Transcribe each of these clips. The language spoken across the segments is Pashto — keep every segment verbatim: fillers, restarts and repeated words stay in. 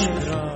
عشق را.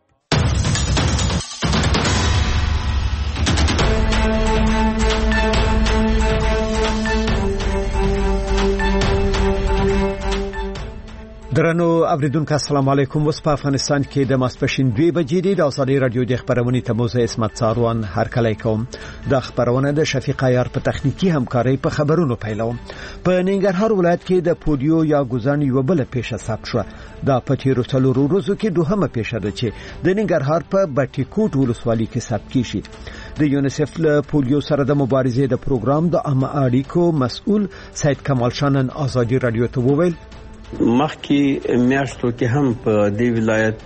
درنو اوریدونکو السلام علیکم. اوس په افغانستان کې د ماسپښین دوه بجې د ازادي رادیو د خبرونې تموزه اسمت څاروان هر کله کوم. د خبرونه د شفیق عیار په تخنیکی همکاري په خبرونو پیلوم. په ننګرهار ولایت کې د پولیو یا ګوزان یو بل پیښه ثبت شو. د پټیرو څلورو ورځو کې دوهمه پیښه ده چې د ننګرهار په بټی کوټ ولسوالۍ کې ثبت کیږي. د یونیسف له پولیو سره د مبارزې د پروګرام د عامه اړیکو مسؤل سید کمال شانن ازادي رادیو ته وویل مخکې میاشتو کې هم په دې ولایت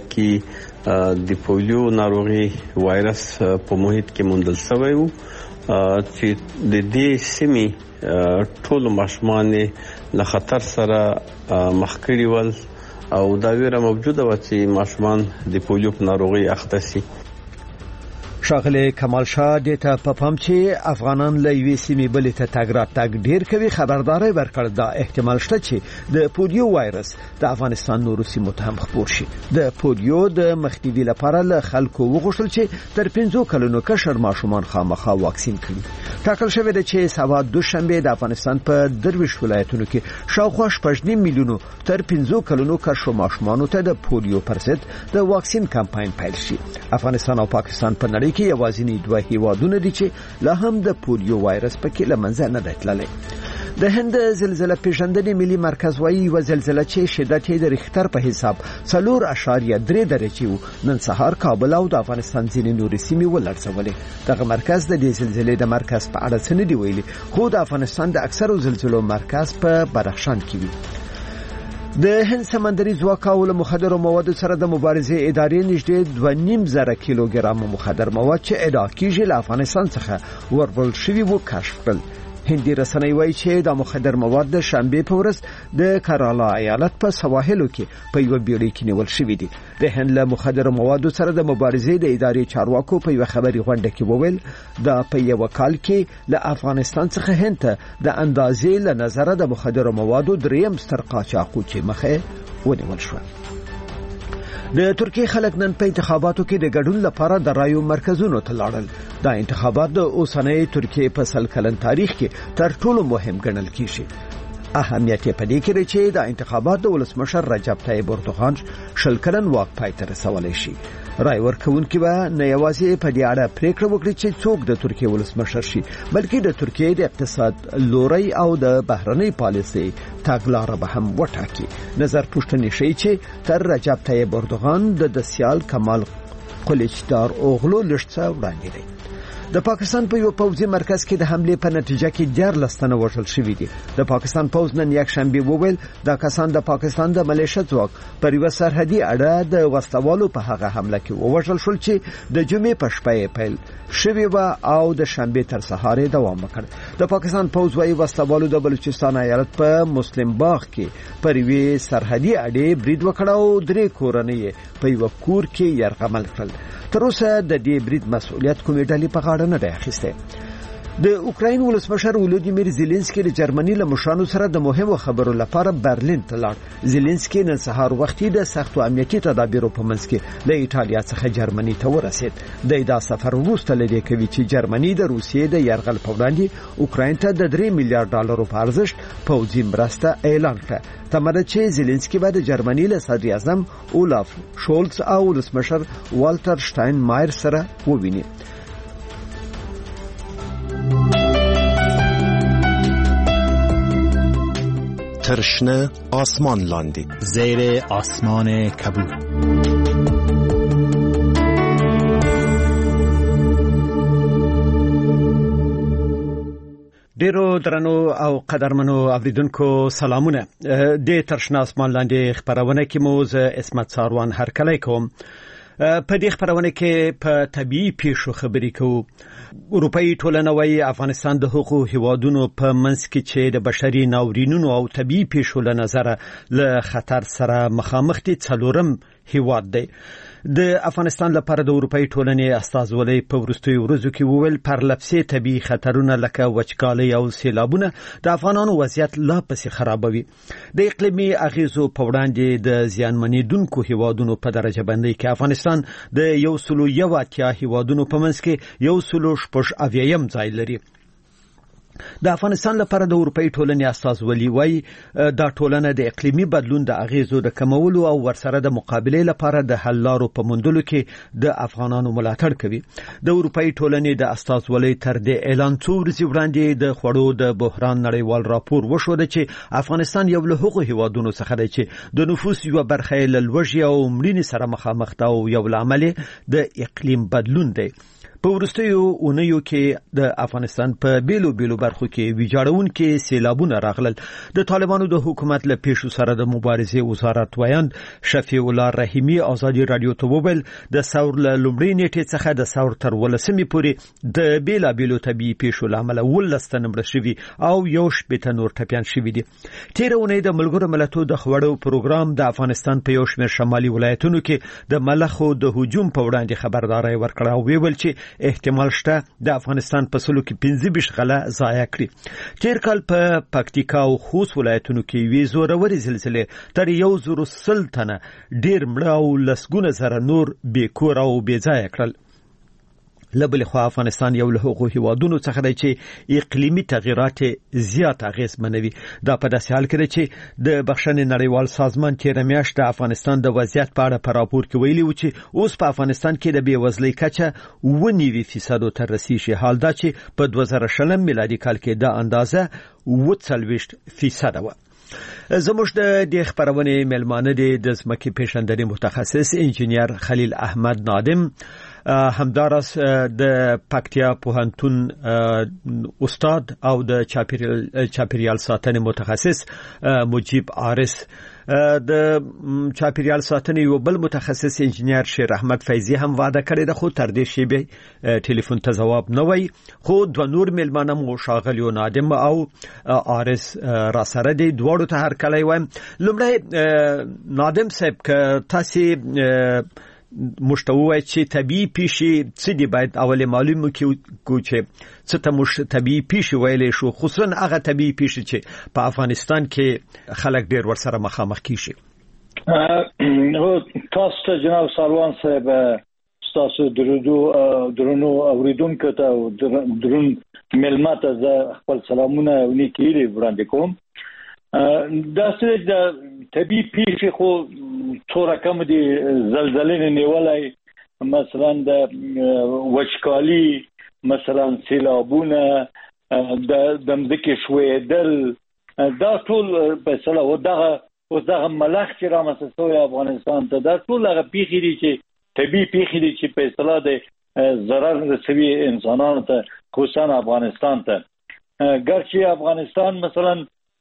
کې د پولیو ناروغي وایرس په محیط کې موندل شوی و چې د دې سیمې ټول ماشومان له خطر سره مخ کړي ول او دا ویره موجوده و چې ماشومان د پولیو په ناروغي اخته شي. شاغله کمال شاه د ته په پام چې افغانان له یوې سیمې بلې ته تګ را تګ ډیر کوي خبرداري ورکړ دا احتمال شته چې د پولیو وایرس د افغانستان نورو سیمو ته هم خپور شي. د پولیو د مخنیوي لپاره له خلکو وغوښتل چې تر پنځو کلونو کشر ماشومان خامخا واکسین کړي. ټاکل شوی دی چې سبا دوشنبه د افغانستان په درویش ولایتونو کې شاوخوا شپږ میلیونو تر پنځو کلونو کشر ماشومانو ته د پولیو پر ضد د واکسین کمپاین پیل شي. افغانستان او پاکستان په نړۍ کې یوازینی دوه هیوادونه دي چې لا هم د پولیو وایرس پکې لمنځه نه تللی. د هند زلزلہ پیژندنې ملي مرکز وايي و زلزلہ چې شدت یې د ریختر په حساب څلور اعشاریه درې درجې وو نن سهار کابل او د افغانستان ځینې نورې سیمې ولړزولې. دغه مرکز د دې زلزلې د مرکز په اړه څه نه دی ویلي خو د افغانستان د اکثرو زلزلو مرکز په بدخشان کې وي. د هند سمندري ځواک او مخدر موادو سره د مبارزې ادارې نږدې دوه نیم زره کیلوګرام مخدر مواد چې ادعا کیږي له افغانستان څخه وربل شوي وو کشف کړل. هندي رسنۍ وایي چې د مخدر مواد د شنبه په ورځ د کرالا ایالت په سواحلو کې په یو بیړۍ کې نیول شوې دي. د هند له مخدر موادو سره د مبارزې د ادارې چارواکو په یو خبري غونډه کې وویل دا په یو کال کې له افغانستان څخه هند ته د اندازې له نظره د مخدر موادو دریم ستر قاچاقو چې مخه ونیول شو. د ترکیه خلک نن په انتخاباتو کې د ګډون لپاره د رایو مرکزونو ته لاړل. دا انتخابات د اوسنۍ ترکیه په سل کلن تاریخ کې تر ټولو مهم ګڼل کیږي. اهمیت یې په دې کې دی چې د انتخابات د ولسمشر رجب طیب اردوغان شل کلن واک پای ته رسولی شي. رای ورکوونکي به نه یوازې په دې اړه پریکړه وکړي چې څوک د ترکیه ولسمشر شي بلکې د ترکیه د اقتصاد لوري او د بهرنۍ پالیسۍ تګلاره به هم وټاکي. نظر پوښتنې شي چې تر رجب طیب اردوغان د دسیال کمال قلیچدار اوغلو لښتڅه وړاندې دی. د پاکستان په یو پوځي مرکز کې د حمله په نتیجه کې دیارلس تنه وژل شوي دي. د پاکستان پوځ نن یک شنبه وویل دا کسان د پاکستان د ملیشه ځواک پر یو سرحدي اډه د وسوالو په هغه حمله کې وژل شول چې د جمعې په شپه پیل شوی و او د شنبه تر سهار دوام وکړ. د پاکستان پوځ وايي وسوالو د بلوچستان ایالت په مسلم باغ کې پر یو سرحدي اډه برید وکړ او درې کورنۍ په یو کور کې یرغمل کړل. تر اوسه د دې برید مسؤلیت کومې ډلې په غاړه نه دی اخیستی. د اوکراین ولسمشر ولودیمیر زيلنسکي د جرمني له مشرانو سره د مهمو خبرو لپاره برلین ته لاړ. زيلنسکي نن سهار وختي د سختو امنیتي تدابیرو په منځ کې له ایټالیا څخه جرمني ته ورسید. د دا سفر وروسته لدی کوي چې جرمني د روسیې د یرغل په وړاندې اوکراین ته د درې میلیارډ ډالرو په ارزښت پوځي مرسته اعلان کړه. تمره چې زيلنسکي به د جرمني له صدر اعظم اولاف شولز او ولسمشر والټر شټاین مایر سره وویني. ترشنه آسمان لاندی زیر آسمان کبود. ډیرو درنو او قدرمنو اوریدونکو سلامونه. د ترشنه آسمان لاندې خبرونه کې مو زه اسمت څاروان هر کله کوم. په دې خبرونه کې په طبيعي پیښو خبرې کوو. اروپאי ټولنه وايي افغانستان د حقوقو هیوادونو په منځ کې چې د بشري ناورینونو او طبيعي پیښو له نظره له خطر سره مخامخ دي. څلورم هیواد دی. د افغانستان لپاره د اروپאי ټولنې استازولۍ په وروستیو ورځو کې وویل پرلپسې طبي خطرونه لکه وچکالي او سیلابونه د افغانانو وضعیت لا پسې خرابوي. د اقلیمي اغیزو په وړاندې د زیانمنېدونکو هیوادونو په درجه بندۍ کې افغانستان د یو سلو یو اتیا هیوادونو په منځ کې یو سلو شپږ اویایم ځای لري. د افغانستان لپاره د اروپאי ټولنې استازولۍ وايي دا ټولنه د اقلیمي بدلون د اغیزو د کمولو او ورسره د مقابله لپاره د حل لارو په موندلو کې د افغانانو ملاتړ کوي. د اروپאי ټولنې د استازولۍ تر دې اعلان څو ورځې وړاندې د خوړو د بحران نړیوال راپور وشو چې افغانستان یو له هغو هیوادونو څخه دی چې د نفوس یو برخه له لوږې او مړینې سره مخامخ ده او یو لامل د اقلیم بدلون دی. په وروستیو اونیو کې د افغانستان په بیلو بیلو برخو کې ویجاړونکي سیلابونه راغلل. د طالبانو د حکومت له پیښو سره د مبارزې وزارت ویاند شفیع الله رحیمی ازادي رادیو ته وویل د ثور له لومړۍ نیټې څخه د ثور تر ولسمې پورې د بیلا بیلو طبي پیښو لامل ولس تن مړ شوي او یو شپېته نور ټپیان شوي دي. تیر اونۍ د ملګرو ملتونو د خوړو پروګرام د افغانستان په یو شمېر شمالي ولایتونو کې د ملخو د هجوم په وړاندې خبرداري ورکړه او ویل چې احتمال شته د افغانستان په سلو کې پنځه ویشت غله ضایع کړي. تیر کال په پکتیکا او خوست ولایتونو کې وی زوروري زلزلې تر یو زرو سل تنه ډیر مړه او لسګونه زره نور بې کور او بې ځایه کړل. لبل خو افغانستان یو له هغو هیوادونو څخه دی چې اقلیمي تغیرات زیات اغیزمنوي. دا په داسې حال کې چې د بخښنې نړیوال سازمان تېره میاشت د افغانستان د وضعیت په اړه په راپور کې ویلي و چې اوس په افغانستان کې د بېوزلۍ کچه اوه نوي فیصدو ته رسیږي، حال دا چې په دوه زره شلم میلادي کال کې دا اندازه اوه څلوېښت فیصده وه. زموږ د دې خبرونې مېلمانه دي د ځمکې پیژندنې متخصص انجینیر خلیل احمد نادم، همداراز د پکتیا پوهنتون استاد او د چاپیریال چاپیریال ساتنې متخصص مجیب عارس، د چاپیریال ساتنې یو بل متخصص انجینیر شیر احمد فیضی هم وعده کړې ده خو تر دې شیبه ټلیفون ته جواب نه وای. خو دوه نور مېلمانه مو ښاغلي نادم او عارس را سره دي، دواړو ته هرکلی وایم. لومړی نادم صاحب که تاسې مشتوي چې طبيعي پیښې څه دي باید اول معلومه کو چې څه ته مش طبيعي پیښې ویلې شو، خصوصا هغه طبيعي پیښې چې په افغانستان کې خلک ډیر ورسره مخامخ کیږي. نو تاسو ته جناب سالوان صاحب تاسو درودو درونو اوریدونکو ته درون ملمت از خپل سلامونه ونیکي وړاندې کوم. دا څه د طبي پیښې خو څو رقم دي، زلزلې نیولای، مثلا د وچکالي، مثلا سیلابونه، د دمځکې شویدل، دا ټول په سلا و دغه او دغه ملخ چې را مسسوي افغانستان ته، دا ټول هغه پیښې دي چې طبي پیښې دي چې په سلا د ضرر رسوي انسانانو ته، خصوصا افغانستان ته. ګرچې افغانستان مثلا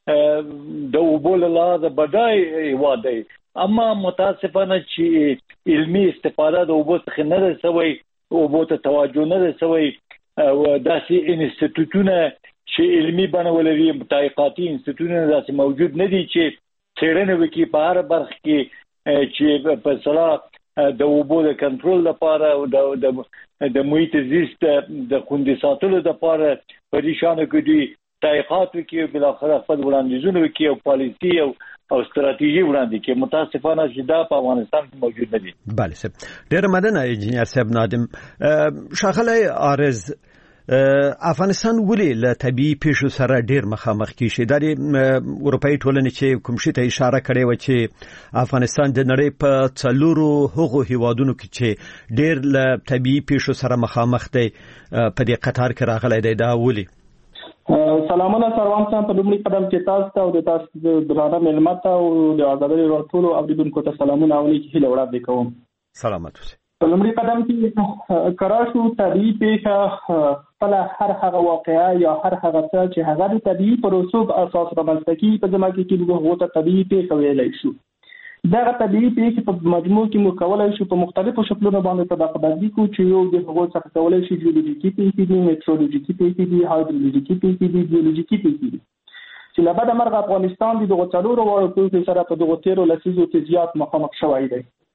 د اوبو له لحاظه بډای هیواد دی، اما متاسفانه چې علمي استفاده د اوبو څخه نه ده سوی، اوبو ته توجه نه ده سوی، او داسې انسټیټیوټونه چې علمي بڼه ولري، تحقیقاتي انسټیټیوټونه داسې موجود نه دي چې څېړنه وکړي په هر برخه کې چې په اصطلاح د اوبو د کنټرول لپاره او د د محیط زیست د خوندي ساتلو لپاره په دې شانو کې دي تحقیقات وکړي، بل اخر خپل وړاندیزونه وکړي او پالیسي او او ستراتیژي وړاندې کړي. متاسفانه چې دا په افغانستان کې موجود نه دي. بله صاحب، ډېر مننه انجینیر صاحب نادم. ښاغلی عارض، افغانستان ولې له طبيعي پیښو سره ډېر مخامخ کیږي؟ دا د اروپאי ټولنې چې کوم شي ته اشاره کړې و چې افغانستان د نړۍ په څلورو هغو هیوادونو کې چې ډېر له طبيعي پیښو سره مخامخ دی په دې قطار کې راغلی دی، دا ولې؟ سلامونه سروان صاحب، په لومړي قدم چې تاسو ته او د تاسو درانه ملمت او د آزادۍ راټولو اوریدونکو ته سلامونه او نیکی هیله وړاندې کوم. سلامت اوسئ. په لومړي قدم کې کراشو طبيعي پیښه خپل هر هغه واقعه یا هر هغه څه چې هغه د طبيعي پروسو په اساس رامنځته کیږي په ځمکه کې موږ هغه ته طبيعي پیښه ویلی شو. دغه طبيعي پیښې په مجموع کې موږ کولای شو په مختلفو شکلونو باندې طبقه بندي کړو چې یو د هغو څخه کولای شي جیولوژیکي پیښې دي، میټرولوژیکي پیښې دي، هایدرولوژیکي پیښې دي، بیولوژیکي پیښې دي چې له بده مرغه افغانستان د دغو څلورو واړو پیښو سره په دغو تیرو لسیزو کې زیات مخامخ شوی دی.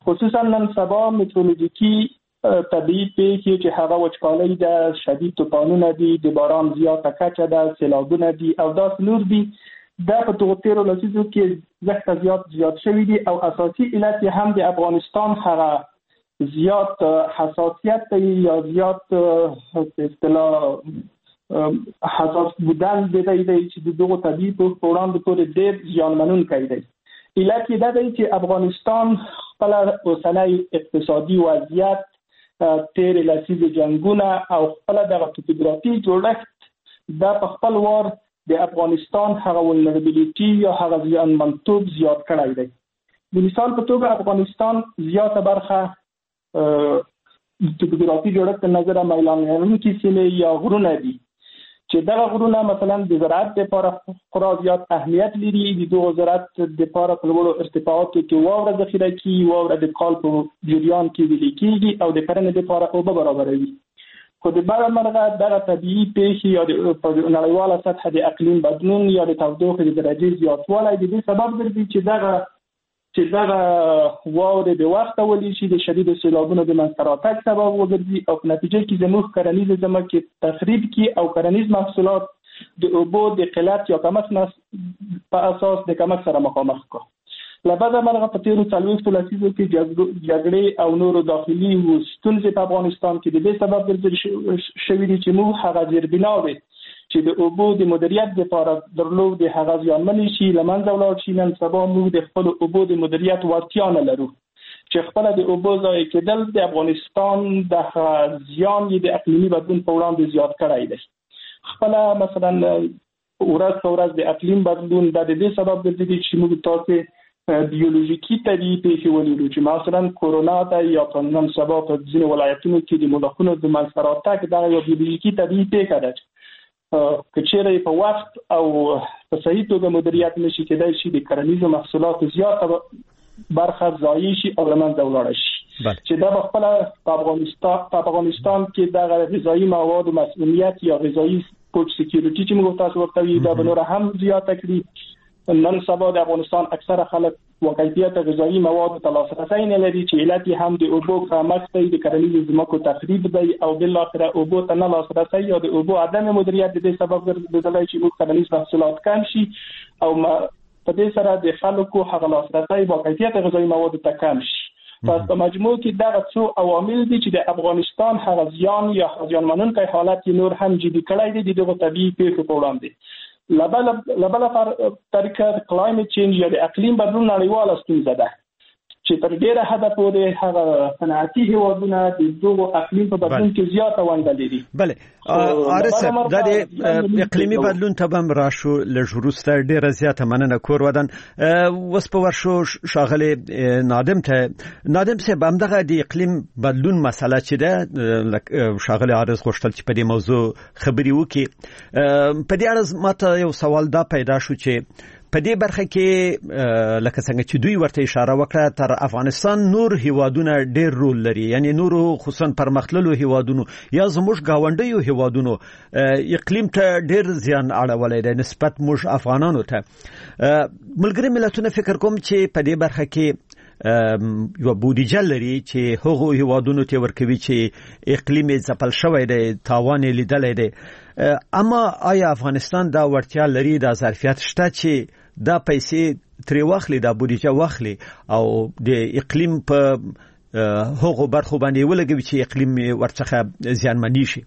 خصوصا نن سبا مترولوژیکي طبيعي پیښې چې هغه وچکالۍ ده، شدید طوفانونه دي، د باران زیاته کچه ده، سیلابونه دي او داسې نور دي. دا په دغو تیرو لسیزو کې زیات زیات زیات شوي دي او اساسي علت یې هم د افغانستان هغه زیات حساسیت دی یا زیات په اصطلاح حساس بودن دی دی چې د دغو طبیعي پیښو په وړاندې پورې ډېر زیانمنونکی دی. علت یې دا دی چې افغانستان خپل اوسنی اقتصادي وضعیت، تیر لسیزې جنگونه او خپل دغه توپوګرافي جوړښت دا په خپل وار د افغانستان هغه ولنربیلیټي یا هغه زیانمنتوب زیات کړی دی. د مثال په توګه افغانستان زیاته برخه د توپوګرافي جوړښت د نظره میلان لرونکي سیمې یا غرونه دي چې دغه غرونه مثلا د زراعت لپاره خورا زیات اهمیت لري. د دغو زراعت لپاره په لوړو ارتفاعاتو کې واوره ذخیره کیږي، واوره د کال په جریان کې ویلې کیږي او د کرنې لپاره اوبه برابروي. خو د بل مرغه دغه طبیعي پیښې یا د نړیواله سطح د اقلیم بدلون یا د تودوخې د درجې زیاتوالی د دې سبب ګرځي چې دغه چې دغه واورې د وخته ولې شي د شدیدو سیلابونو د منځته راتګ سبب وګرځي او په نتیجه کې زموږ کرنیزې ځمکې تخریب کړي او کرنیز محصولات د اوبو د قلت یا کمښت په اساس د کمښت سره مخامخ کړي. له بعده مرغه په تیرو څلوېښتو لسیزو کې جګړې او نورو داخلي ستونزې په افغانستان کې د دې سبب ګرځېدلي شوي دي چې موږ هغه زیربناوې چې د اوبو د مدیریت لپاره درلود د هغه زیانمنې شي له منځه ولاړ شي. نن سبا موږ د خپلو اوبو د مدیریت وړتیا نه لرو چې خپله د اوبو ضایع کېدل د افغانستان د زیان یې د اقلیمي بدلون په وړاندې زیات کړی دی. خپله مثلا ورځ په ورځ د اقلیم بدلون دا د دې سبب ګرځي چې موږ تاسې بیولوژیکي طبیعي پیښې ولیدو چې مثلا کورونا ته یا په نن سبا په ځینې ولایتونو کې د ملخونو د منځته راتګ دا یو بیولوژیکي طبیعي پیښه ده که چیرې په وخت او په صحیح توګه مدیریت نشي کېدای شي د کرنیزو محصولاتو زیاته برخه ضایع شي او له منځه ولاړه شي چې دا په خپله په افغانستان په افغانستان کې دغه غذایي موادو مسمومیت یا غذایي فوډ سکیورټي چې موږ تاسو ورته وایو دا به نوره هم زیاته کړي. نن سبا د افغانستان اکثره خلک واقعیت غذایي موادو ته لاسرسی نه لري چې علت یې هم د اوبو کمښت دی، د کرنیزو ځمکو تخریب دی او بالاخره اوبو ته نه لاسرسی یا د اوبو عدم مدیریت د دې سبب ګرځېدلی چې موږ کرنیز محصولات کم شي او په دې سره د خلکو هغه لاسرسی واقعیت غذایي موادو ته کم شي. پس په مجموع کې دغه څو عوامل دي چې د افغانستان هغه زیان یا زیانمنونکی حالت یې نور هم جدي کړی دی د دغو طبیعي پیښو په وړاندې. لبله طریقه د کلایمټ چینج یا د اقلیم بدلون نړیواله ستونزه ده چې تر ډیره حده پورې هغه صنعتي هیوادونه د دغو اقلیم په بدلون کې زیاته ونډه لري. بله عارف صاحب دا د اقلیمي بدلون ته به هم راشو لږ وروسته. ډیره زیاته مننه کور ودان. اوس په ورشو ښاغلی نادم ته. نادم صاحب همدغه د اقلیم بدلون مسله چې ده ښاغلی عارض غوښتل چې په دې موضوع خبرې وکړي. په دې اړه ماته یو سوال دا پیدا شو چې په دې برخه کې لکه څنګه چې دوی ورته اشاره وکړه تر افغانستان نور هیوادونه ډېر رول لري، یعنی نورو خصوصا پرمختللو هیوادونو یا زموږ گاونډیو هیوادونو اقلیم ته ډېر زیان اړولی دی نسبت موږ افغانانو ته. ملګري ملتونه فکر کوم چې په دې برخه کې یو بودیجه لري چې هغو هیوادونو ته ورکوي چې اقلیم یې ځپل شوی دی، تاوان یې لیدلی دی. اما آیا افغانستان دا وړتیا لري، دا ظرفیت شته چې دا پیسې ترې واخلي، دا بودیجه واخلي او د اقلیم په هغو برخو باندې ولګوي چې اقلیم ورڅخه زیانمنی شي؟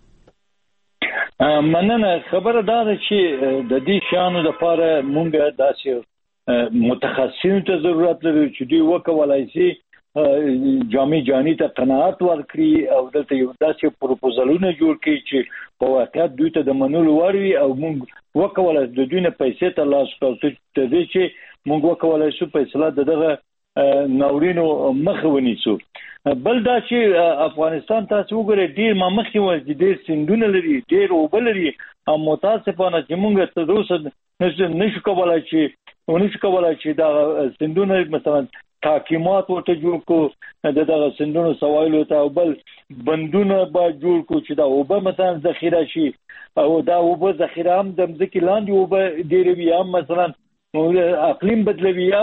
مننه. خبره دا ده چې د دې شیانو لپاره مونږ داسې متخصصینو ته ضرورت لري چې دوی وکولای شي جامع جانی ته قناعت ورکړي او دلته یو داسې پروپوزلونه جوړ کړي چې په واقعیت دوی ته د منلو وړ وي او موږ وکولای شو د دوی نه پیسې ترلاسه کړو ترڅو چې موږ وکولای شو فیصله د دغه ناورینو مخه ونیسو. بل دا چې افغانستان تاسو وګورئ ډیر ما مخکې وایي ډیر سیندونه لري، ډیر اوبه لري او متاسفانه چې موږ تر اوسه نشو کولای چې ونشو کولای چې دا سیندونه مثلا تحکیمات ورته جوړ کو د دغه سندونو سوایلو ته او بل بندونه با جوړ کو چې دا اوبه مثلا ذخیره شي او دا اوبه ذخیره هم د مځکې لاندې اوبه ډېرې وي هم مثلا اقلیم بدلوي هم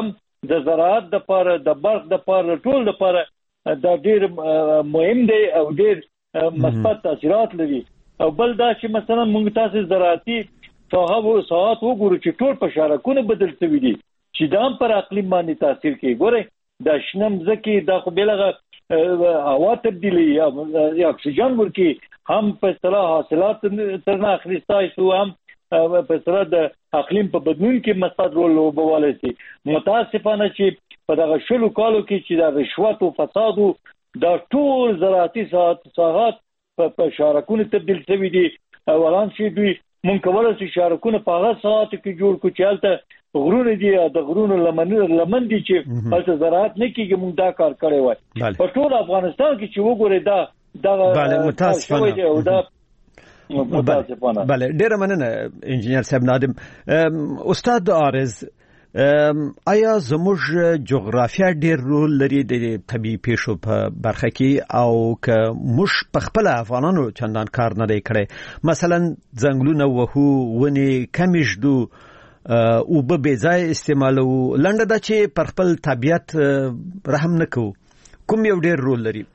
د زراعت د لپاره د برق د لپاره ټول د لپاره دا ډیر مهم دی او ډیر مثبت تاثیرات لري. او بل دا چې مثلا موږ تاسو زراعتي صاحب ساعت وګورو چې ټول په شارکونه بدل شوي دي چې دا پر اقلیم باندې تاثیر کوي. ګوره د شنم زکی دا خو بلغه هوا تبدیلی یا اکسیجن ورکی هم په اصطلاح حاصلات ترنه اخریستای شو هم په اصطلاح د اقلیم په بدلون کې مثبت رول لوبولی شي. متاسفانه چې په دغه شلو کالو کې چې د رشوت او فساد دا ټول زراعتي ساحات په شارکونه تبدیل شوي دي. اولان چې دوی مونږ کولای شو شارکونه په هغه ساعت کې جوړ کړو چې هلته غرونه دي د غرونو لمن لمن دي چې هلته زراعت نه کیږي. مونږ دا کار کړی وای. په ټول افغانستان کې چې وګورئ دا دا بله متاسفانه او دا متاسفانه بله ډیره مننه انجینر صاحب نادم. استاد عارض آیا زموږ جغرافیا ډیر رول لري د طبيعي پیښو په برخه کې او که موږ په خپل افغانانو چندان کار نه دی کړی مثلا ځنګلونه وهو ونې کمې ژدو او به بې ځای استعمالو لنډه ده چې پر خپل طبیعت رحم نه کوو کوم یو ډیر رول لري؟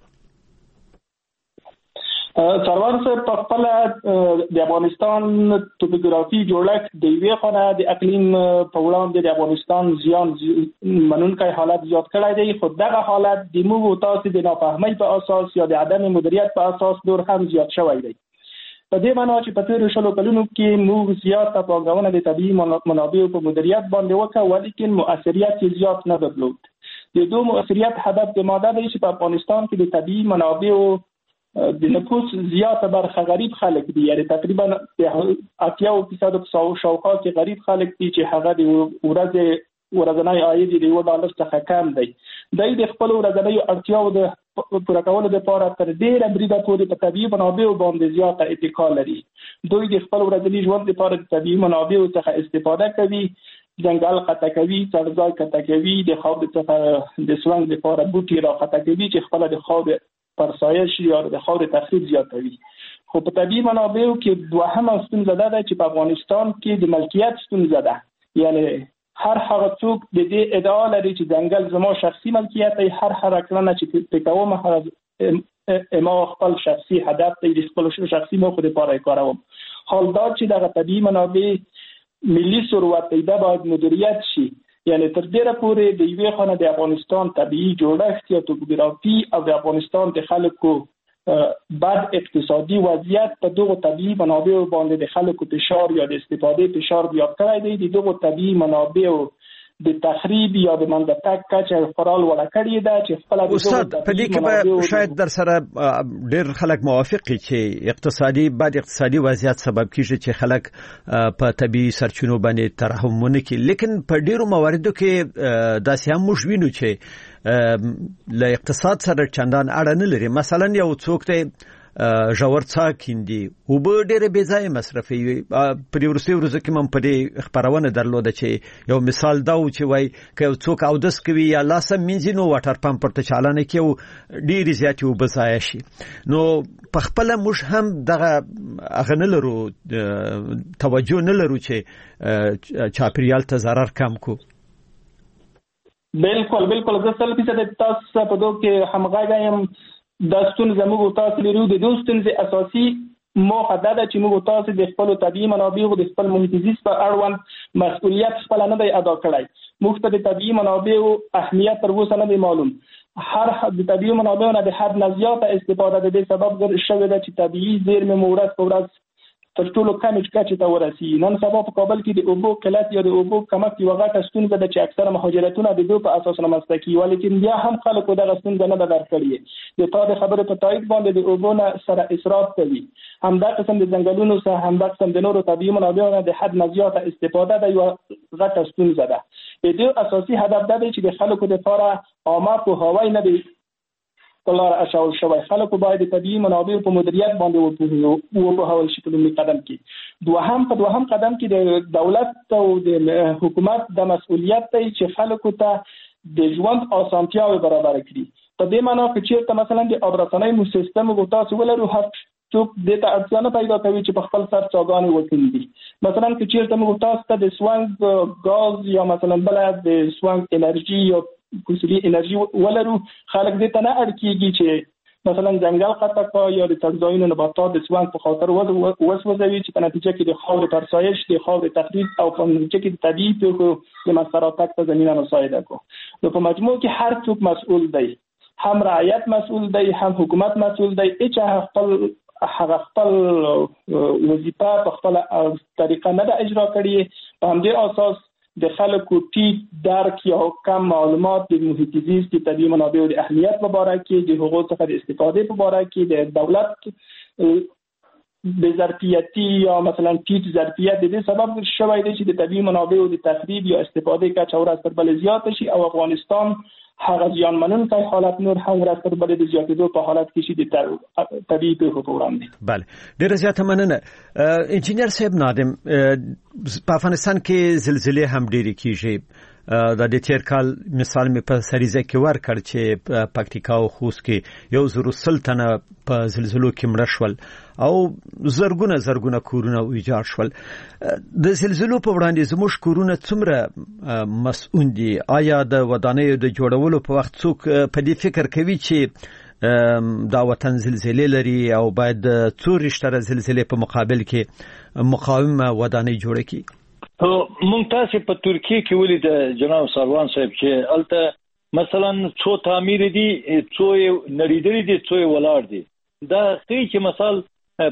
سروان صاحب په خپل د افغانستان توپوګرافي جوړښت د یوې خونه د اقلیم په وړاندې د افغانستان زیان منونکی حالت زیات کړی دی. خو دغه حالت د موږ تاسو د نافهمۍ په اساس یا د عدم مدیریت په اساس نور هم زیات شوی دی. په دې معنی چې په تېرو شلو کلونو کې موږ زیاته پانګونه د طبیعي منابعو په مدیریت باندې وکړه ولیکن مؤثریت یې زیات نه درلود. د دو مؤثریت هدف د ماده دی چې په افغانستان کې د طبیعي منابعو د نفوس زیاته برخه غریب خلک دي. یعنی تقریبا اتیا فیصد شاوخوا کې غریب خلک دي چې هغه د ورځې ورځنی عاید د یو ډالر څخه کم دی. دوی د خپل ورځنیو اړتیاو د پوره کولو لپاره تر ډیره بریده پورې په طبیعي منابعو باندې زیاته اتکا لري. دوی د خپل ورځني ژوند لپاره د طبیعي منابعو څخه استفاده کوي. ځنګل قطع کوي، څړځای قطع کوي، د خاورې څخه د سرنګ لپاره بوټي را قطع کوي چې خپله د خاورې پرسایش یا د خاورې تخریب زیاتوي. خو په طبیعي منابعو کې دوهمه ستونزه دا ده چې په افغانستان کې د ملکیت ستونزه ده. یعنی هر هغه څوک د دې ادعا لري چې ځنګل زما شخصي ملکیت دی، هر هغه کړنه چې پې کوم هغه ما خپل شخصي هدف دی، د خپل شخصي موخو لپاره یې کاروم. حال دا چې دغه طبیعي منابع ملي ثروت دی دا باید مدیریت شي. یعنی تر ډیره پورې د یوې خونه د افغانستان طبیعي جوړښت یا توپوګرافي او د افغانستان د خلکو بد اقتصادي وضعیت په دغو طبیعي منابعو باندې د خلکو فشار یا د استفادې فشار زیات کړی دی. د دغو طبیعي منابعو د تخریب یا د منځتګ کچه خورا لوړه کړې ده چې خپله استاد په دې کې به شاید در سره ډېر خلک موافق دي چې اقتصادي بد اقتصادي وضعیت سبب کیږي چې خلک په طبیعي سرچینو باندې ترحم ونه کړي. لیکن په ډېرو مواردو کې داسې هم موږ وینو چې له اقتصاد سره چندان اړه نه لري. مثلا یو څوک دی ژور څاه کیندي اوبه ډېرې بې ځایه مصرفوي. په دې وروستیو ورځو کې هم په دې خپرونه درلوده چې یو مثال دا و چې وایي که یو څوک اودس کوي یا لاس هم مینځي نو واټر پمپ ورته چالانه کړي او ډېرې زیاتې اوبه ضایع شي. نو په خپله موږ هم دغه هغه نه لرو توجه نه لرو چې چاپېریال ته ضرر کم کړو. بالکل بالکل زه سل فیصد تاسو په دغه کې همغږی یم. دا ستونزه موږ تاسو لرو. د دې ستونزې اساسي موخه دا ده چې موږ تاسو د خپل طبیعي منابعو د خپل محیط زیست په اړوند مسؤلیت خپل نه دی ادا کړی. موږ ته د طبیعي منابعو اهمیت تر اوسه نه دی معلوم. هر د طبیعي منابعو نه د حد نه زیاته استفاده د دې سبب شوې ده چې طبیعي زیرمې مو ورځ په ورځ تر ټولو کمې کچې ته ورسي. نن سبا په کابل کې د اوبو قلت یا د اوبو کمښت یوه غټه ستونزه ده چې اکثره مهاجرتونه د دو په اساس رامنځته کېږي. ولیکن بیا هم خلکو دغه ستونزه نه ده درک کړې. د تا د خبرو په تایید باندې د اوبو نه سره اسراف کوي. همدا قسم د ځنګلونو څخه همدا قسم د نورو طبیعي منابعو نه د حد نه زیاته استفاده ده یوه غټه ستونزه ده. د دې اساسي هدف دا دی چې د خلکو دپاره عامه پوهاوی نه دی په لاره اچول شوی. خلکو باید د طبیعي منابعو په مدیریت باندې وپوهول شي په لومړي قدم کې. دوهم په دوهم قدم کې د دولت او د حکومت د مسؤلیت دی چې خلکو ته د ژوند اسانتیاوې برابر کړي. په دې معنی که چېرته مثلا د آب رسنۍ مو سیستم و تاسو ولرو هر څوک د ته اړتیا نه پیدا کوي چې په خپل سر څاګانې وکړي. مثلا چې چیرته موږ تاسو ته د سوانګ غاز یا مثلا بل د سوانګ انرژي یا کوسلي انرژي ولرو، خلک دې ته نه اړ کیږي چې مثلا ځنګل قطع کا یا د تغذیې نباتات د سوانګ په خاطر وسوځوي چې په نتیجه کې د خاورې فرسایش، د خاورې تخریب او په نتیجه کې د طبیعي پیښو د مساراتک ته زمینه مساعده کو. نو په مجموع کې هر څوک مسؤل دی، هم رعایت مسؤل دی، هم حکومت مسؤل دی. چې خپل هغه خپل وظیفه په خپل طریقه نه د اجرا کړي، په همدې اساس د خلکو ټیټ درک یا کم معلومات د محیط زیست، د طبیعي منابعو د اهمیت په اړه کې، د حقوقو څخه د استفادې په اړه کې، د دولت د ظرفیتي یا مثلا ټیټ ظرفیت د دې سبب شوی دی چې د طبیعي منابعو د تخریب یا استفادې کچه ورځ تر بلې زیاته شي او افغانستان هغه زیانمنونکی حالت نور هم ورځ تر بلې د زیاتېدو په حالت کې شي د طبیعي پیښو په وړاندې. بله، ډېره زیاته مننه. انجینر صاحب نادم، په افغانستان کې زلزلې هم ډېرې کیږي. د دې تیر کال مثال می په سریزه کې ورکړ چې پکتیکا او خوست کې یو زر وسل تنه په زلزلو کې مړ شول او زرګونه زرګونه کورونه ویجاړ شول. د زلزلو په وړاندې زموږ کورونه څومره مسؤل دي؟ آیا د ودانیو د جوړولو په وخت څوک په دې فکر کوي چې دا وطن زلزلې لري او باید څو رښتره زلزلې په مقابل کې مقاومه ودانۍ جوړه کړي؟ مونږ تاسو په ترکیه کې ولید جناب سروان صاحب چې البته مثلا څو تعمیر دي، څو نړیدلې دي، څو ولاړ دي. دا څه چې مثال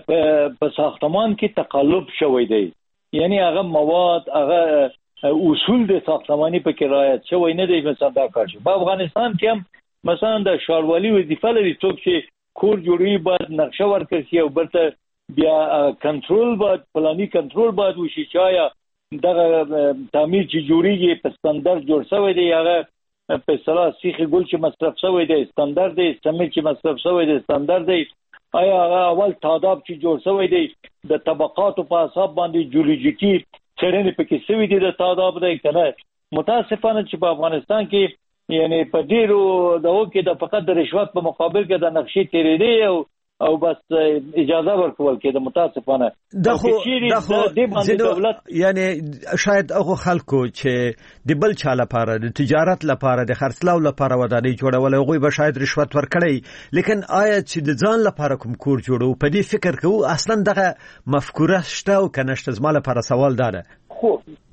په ساختمان کې تقلب شوی دی، یعنی هغه مواد، هغه اصول د ساختماني په کې رعایت شوی نه دی. مثلا دا کار شي په افغانستان کې هم مثلا د ښاروالي وظیفه لري، څوک چې کور جوړوي باید نقشه ورکړي او برته بیا کنټرول باید پلاني کنټرول باید وشي چې آیا دغه تعمیر چې جوړیږي په ستاندرد جوړ شوی دی، هغه په اصطلاح سیخ ګل چې مصرف شوی دی ستاندرد دی، سمنټ چې مصرف شوی دی ستاندرد دی، آیا هغه اول تعداد چې جوړ شوی دی د طبقاتو په حساب باندې جیولوژیکي څېړنې پکې شوی دي د تعداد دی کنه. متاسفانه چې په افغانستان کې یعنی په ډیرو دغو کې د فقط د رشوت په مقابل کې د نقشې تیرېدې او او بس اجازه ورکول کېده. متاسفانه دغه دغه دولت یعنی شاید هغه خلکو چې د بل چا لپاره د تجارت لپاره د خرڅلاو لپاره ودانۍ جوړول، هغه به شاید رشوت ورکړي، لیکن آیا چې د ځان لپاره کوم کور جوړو په دې فکر کوو اصلا دغه مفکوره شته او کنه شته؟ زما لپاره سوال دا ده. خو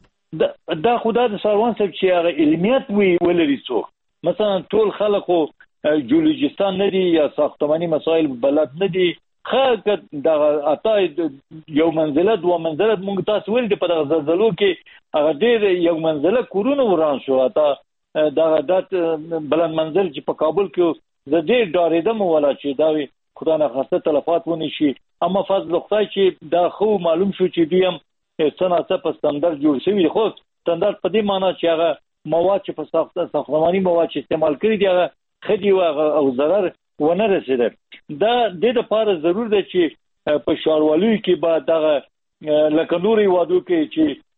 دا خدای د سروان صاحب چې هغه علمیت وی ولري څوک، مثلا ټول خلکو جیولوژیستان نه دي یا ساختماني مسائل بلد نه دي، خاصه د اتا یو منزله دوه منزله مونږ تاسو ول دي په دغه زلزلو کې هغه ډېر یو منزله کورونه وران شو. اتا دغه د بلند منزل چې په کابل کې د ډېر ډارېدم ولا چې دا وي خدای نه خاصه تلفات ونی شي. اما فضل خدای چې دا خو معلوم شو چې دیم څنګه په ستاندرد جوړ شوی. خو ستاندرد په دې معنی چې هغه مواد چې په ساختماني مواد چې استعمال کړی دي هغه خدي او ضرر ونه رسیدل. دا د لپاره ضرور ده چې په ښاروالۍ کې بعد دغه لکه نوري وادو کې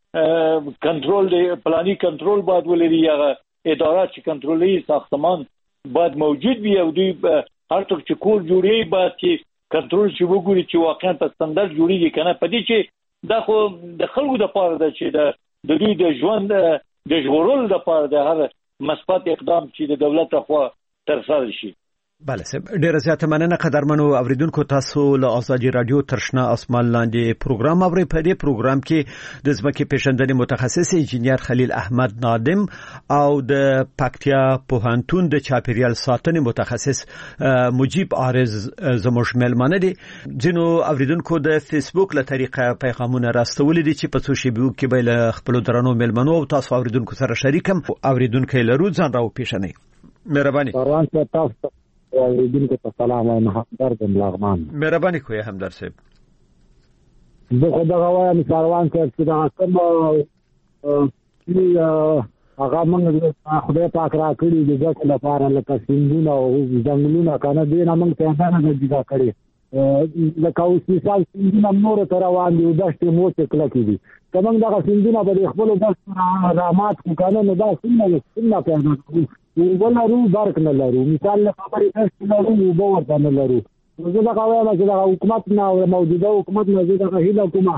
چې کنټرول دی، پلاني کنټرول باید ولري، هغه اداره چې کنټرولي ساختمان باید موجود وي او دوی هر څوک چې کور جوړي باید چې کنټرول شي وګوري چې واقعا په ستاندرد جوړیږي کنه. په دې چې دا خو د خلکو د پاره ده چې د دوی د ژوند د ژغورلو لپاره د هر مثبت اقدام چې د دولت لخوا ترسره شي. بله صاحب، ډیره زیاته مننه. قدرمنو اوریدونکو، تاسو له آزادي رادیو ترشنا اسمان لاندې پروګرام اورئ. په دې پروګرام کې د ځمکې پیژندنې متخصص انجینر خلیل احمد نادم او د پکتیا پوهنتون د چاپیریال ساتنې متخصص مجیب عارض زموږ مېلمانه دي. ځینو اوریدونکو د فیسبوک له طریقه پیغامونه راستولي دي چې په سوشل میډیا کې به له خپل درنو مېلمنو او تاسو اوریدونکو سره شریکم. اوریدونکو لرو ځان راو پیژنئ. مهرباني. سروان صاحب تاسو اوریدونکو ته سلام وایم. همدرد لغمان. مهرباني کوی همدرد صاحب. زه خو دغه وایم سروان صاحب چې دا کوم هغه موږ خدای پاک را کړی د ځکه لپاره لکه سیندونه او ځنګلونه کنه دې نه موږ ته نه جدا کړی لکه اوس مثال سیندونه نور تر روان دي دشت مو څه کلک دي کوم دغه سیندونه په خپل دشت رامات کنه نو دا څنګه څنګه پیدا کوي ولرو برک نه لرو مثال خبرې تاسو لرو وبو ورته نه لرو زه دا وایم چې دا حکومت نه او موجوده حکومت نه زه دا هیله کوم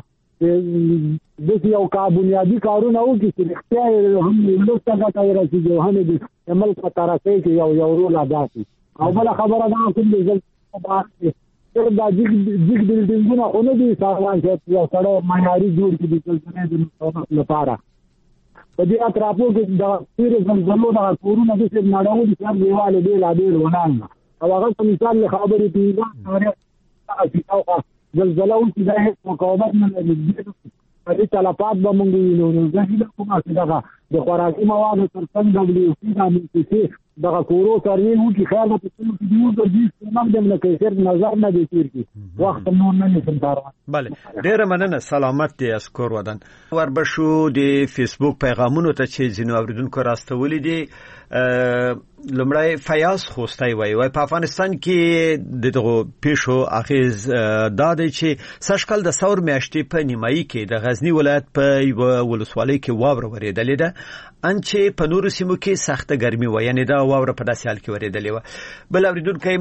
د یو کا بنیادی کارونه وکړي چې اختیار هم ولست غته ورسیږي هم د ملک په طرفه کې یو یو رول ادا کوي او بل خبره دا کوم د ځل تر دا جګ جګ بلډینګونه خو نه دي ساروان چې یو سره معیاري جوړ کړي د ټولنې لپاره په دې اطرافو کې دا پیر زلزلو دا کورونه د څه نړیوال دي چې دیواله دی لا ډیر ونان او هغه په مثال خبرې پیږي چې زلزلہ چې د مقاومت نه لري د تلفات به مونږ وینو نو ځکه کومه چې دا د خوراکي موادو ترڅنګ دبليو سي د چې دا کورو سروي وو چې خیر په ټول کې دیو د دې مقدم نه کوي نظر نه دی تیر کی وخت نور نه نشم دارو بله ډیره مننه سلامت دي اسکور ودان وربشو د فیسبوک پیغامونو ته چې زینو اوریدونکو راستولې دي لمړی فیاض خوستای وای وای په افغانستان کې دغه پیښو اخیز دا دی چې سشکل د ثور میاشتې په نیمایي کې د غزنی ولایت په ولسوالۍ کې واوره ورېدلې ده ان چې په نورو سیمو کې سخته ګرمي و یعنی دا واوره په داسې حال کې ورېدلې و بل اوریدونکو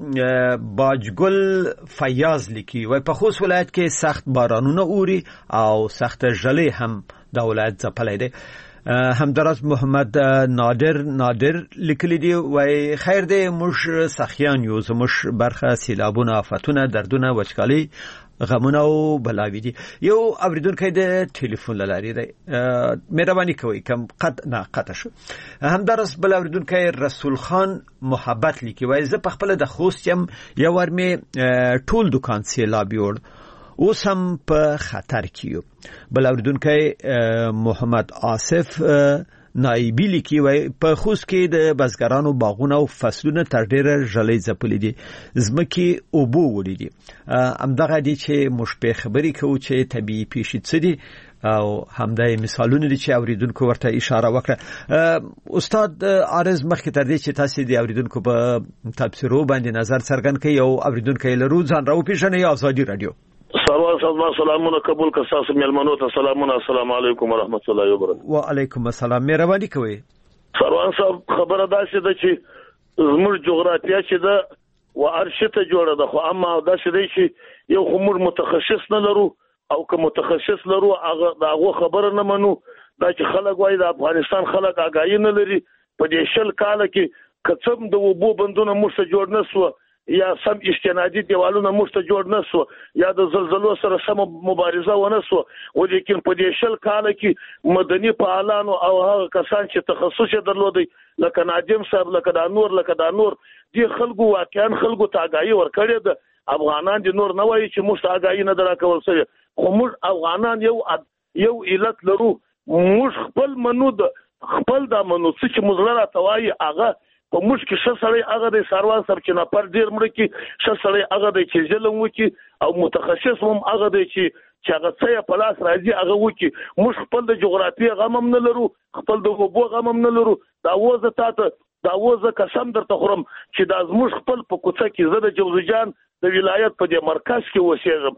مو باجګل فیاض لیکي وای په خوست ولایت کې سخت بارانونه اوري او سخت ژلې هم د ولایت ځپلې ده همدراز محمد نادر نادر لیکلی دی وای خیر دی مش سخیان یو زمش برخه سیلابونه آفتونه دردونه وچکالي غمونه او بلاوی دي یو اوریدونکو د ټلیفون لاري دی مهرباني کوئ کم قد نه قطع شو همدراز بل اوریدونکو رسول خان محبت لیکي وای زه په خپل د خوست يم یو ورمه ټول دکان سیلاب یوړ اوس هم په خطر کې بل اوریدونکو محمد آصف نایبی لیکي وای په خوست کې د بزګرانو باغونه او فصلونه تر ډیره ژلې ځپلې دي زمکه او بو وړي دي امدغه دي چې مشبه خبري کوي چې طبيعي پیښې څه دي او همدای مثالونه دي چې اوریدونکو ورته اشاره وکړه استاد عارض مخکې تر دې چې تاسو د اوریدونکو په تبصرو باندې نظر څرګند کړئ او اوریدونکو لرو ځان راو پیژنې ازادي رادیو سروان صاحب سلامونه قبول ک تاسو ملمنو ته سلامونه السلام علیکم ورحمت الله وبرکاته وعلیکم السلام مهرباني کوئ سروان صاحب خبره دا چې د چې زموږ جغرافیه چې د و ارشته جوړه ده خو اما دا چې چې یو خمر متخصص نه لرو او که متخصص لرو هغه داغه خبره نه منو دا چې خلک وایي د افغانستان خلک آگاهی نه لري په دې شل کال کې کڅم د وبو بندونه مرسته جوړ نه سو یا سم استنادي دیوالونه مرسته جوړ نه سو یا د زلزلو سره سم مبارزه ونه سو ولیکن په دې شل کال کې مدني فعالانو او هغه کسان چې تخصص درلودي لکه ناجم صاحب لکه دا نور لکه دا نور دي خلکو واقعا خلکو ته آگاهی ورکړي د افغانان دي نور نه وایي چې موږ آگاهی نه درکول سوی خو موږ افغانان یو یو علت لرو موږ خپل منود خپل د منود چې مزلره توای هغه په مشکل شسړی هغه د سروان سب چې نه پر ډیر مړ کې شسړی هغه د چې ظلم وکي او متخصص هم هغه د چې چې هغه څه په لاس راځي هغه وکي موږ خپل د جغرافي غمم نه لرو خپل د وبو غمم نه لرو دا وزه تاسو دا وزه قسم درته خورم چې دا زموږ خپل په کوڅه کې زده جوزجان د ولایت په دې مرکز کې وسیږم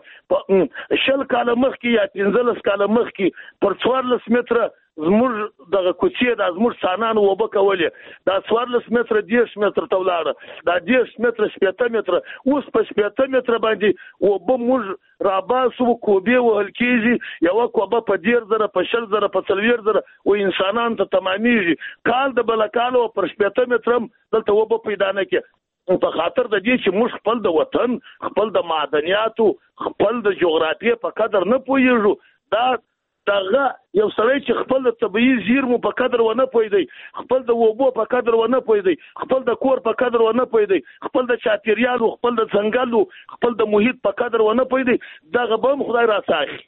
په شل کال مخ کې یا پنځلس کال مخ کې پر څوارلس متره زموږ دغه کوڅې د زموږ سانان وبه کولې دا څوارلس متره دیش متر تولاړه دا دیش متر شپږ متر اوس په شپږ متر باندې وبه موږ راباسو کوبه وهل کېږي یو کوبه په ډیر زره په شل زره په څلویر زره او انسانان ته تمامېږي کال د بلکالو پر شپږ مترم دلته وبه پیدا نه کې په خاطر د دې چې موږ خپل د وطن خپل د معدنیاتو خپل د جغرافیې په قدر نه پوهیږو دا دغه یو سړی چې خپل د طبيعي زیرمو په قدر ونه پوهیدي خپل د وبو په قدر ونه پوهیدي خپل د کور په قدر ونه پوهیدي خپل د چاپیریالو خپل د ځنګلو خپل د محیط په قدر ونه پوهیدي دغه به خدای راځي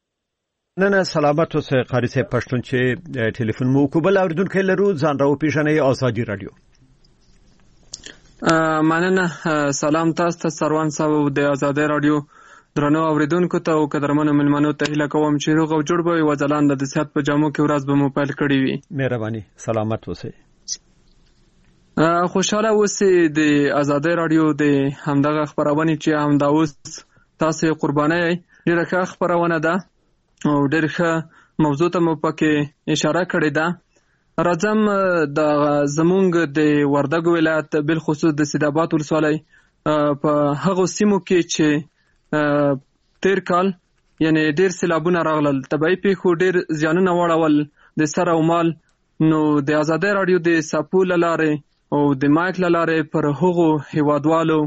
نه نه سلامت اوسه قاری صاحب پښتون چې ټلیفون مو کوبل اوریدونکو لرو ځان راو پیژنې ازادي رادیو مننه سلام تاسو ته سروان صاحب د ازادي رادیو درنو اوریدونکو ته او قدرمنو ملمنو ته هیله کوم چې روغ او جوړ به وي وځلان د صحت په جامو کې ورځ به مو پیل کړی وي مهرباني سلامت اوسئ خوشاله اوسئ د ازادي رادیو د همدغه خبرونه چې هم دا اوس تاسو قرباني ډیره ښه خبرونه ده او ډیره ښه موضوع ته مو پکې اشاره کړې ده راځم د زمونږ د وردګ ولایت بل خصوص د سیداباد ولسوالۍ په هغه سیمو کې چې تیر کال یعنی ډیر سیلابونه راغلل، طبيعي پیښو ډیر زیانونه واړول د سر او مال. نو د آزادۍ رادیو د ساپو لاره او د مایک لاره پر هغو هیوادوالو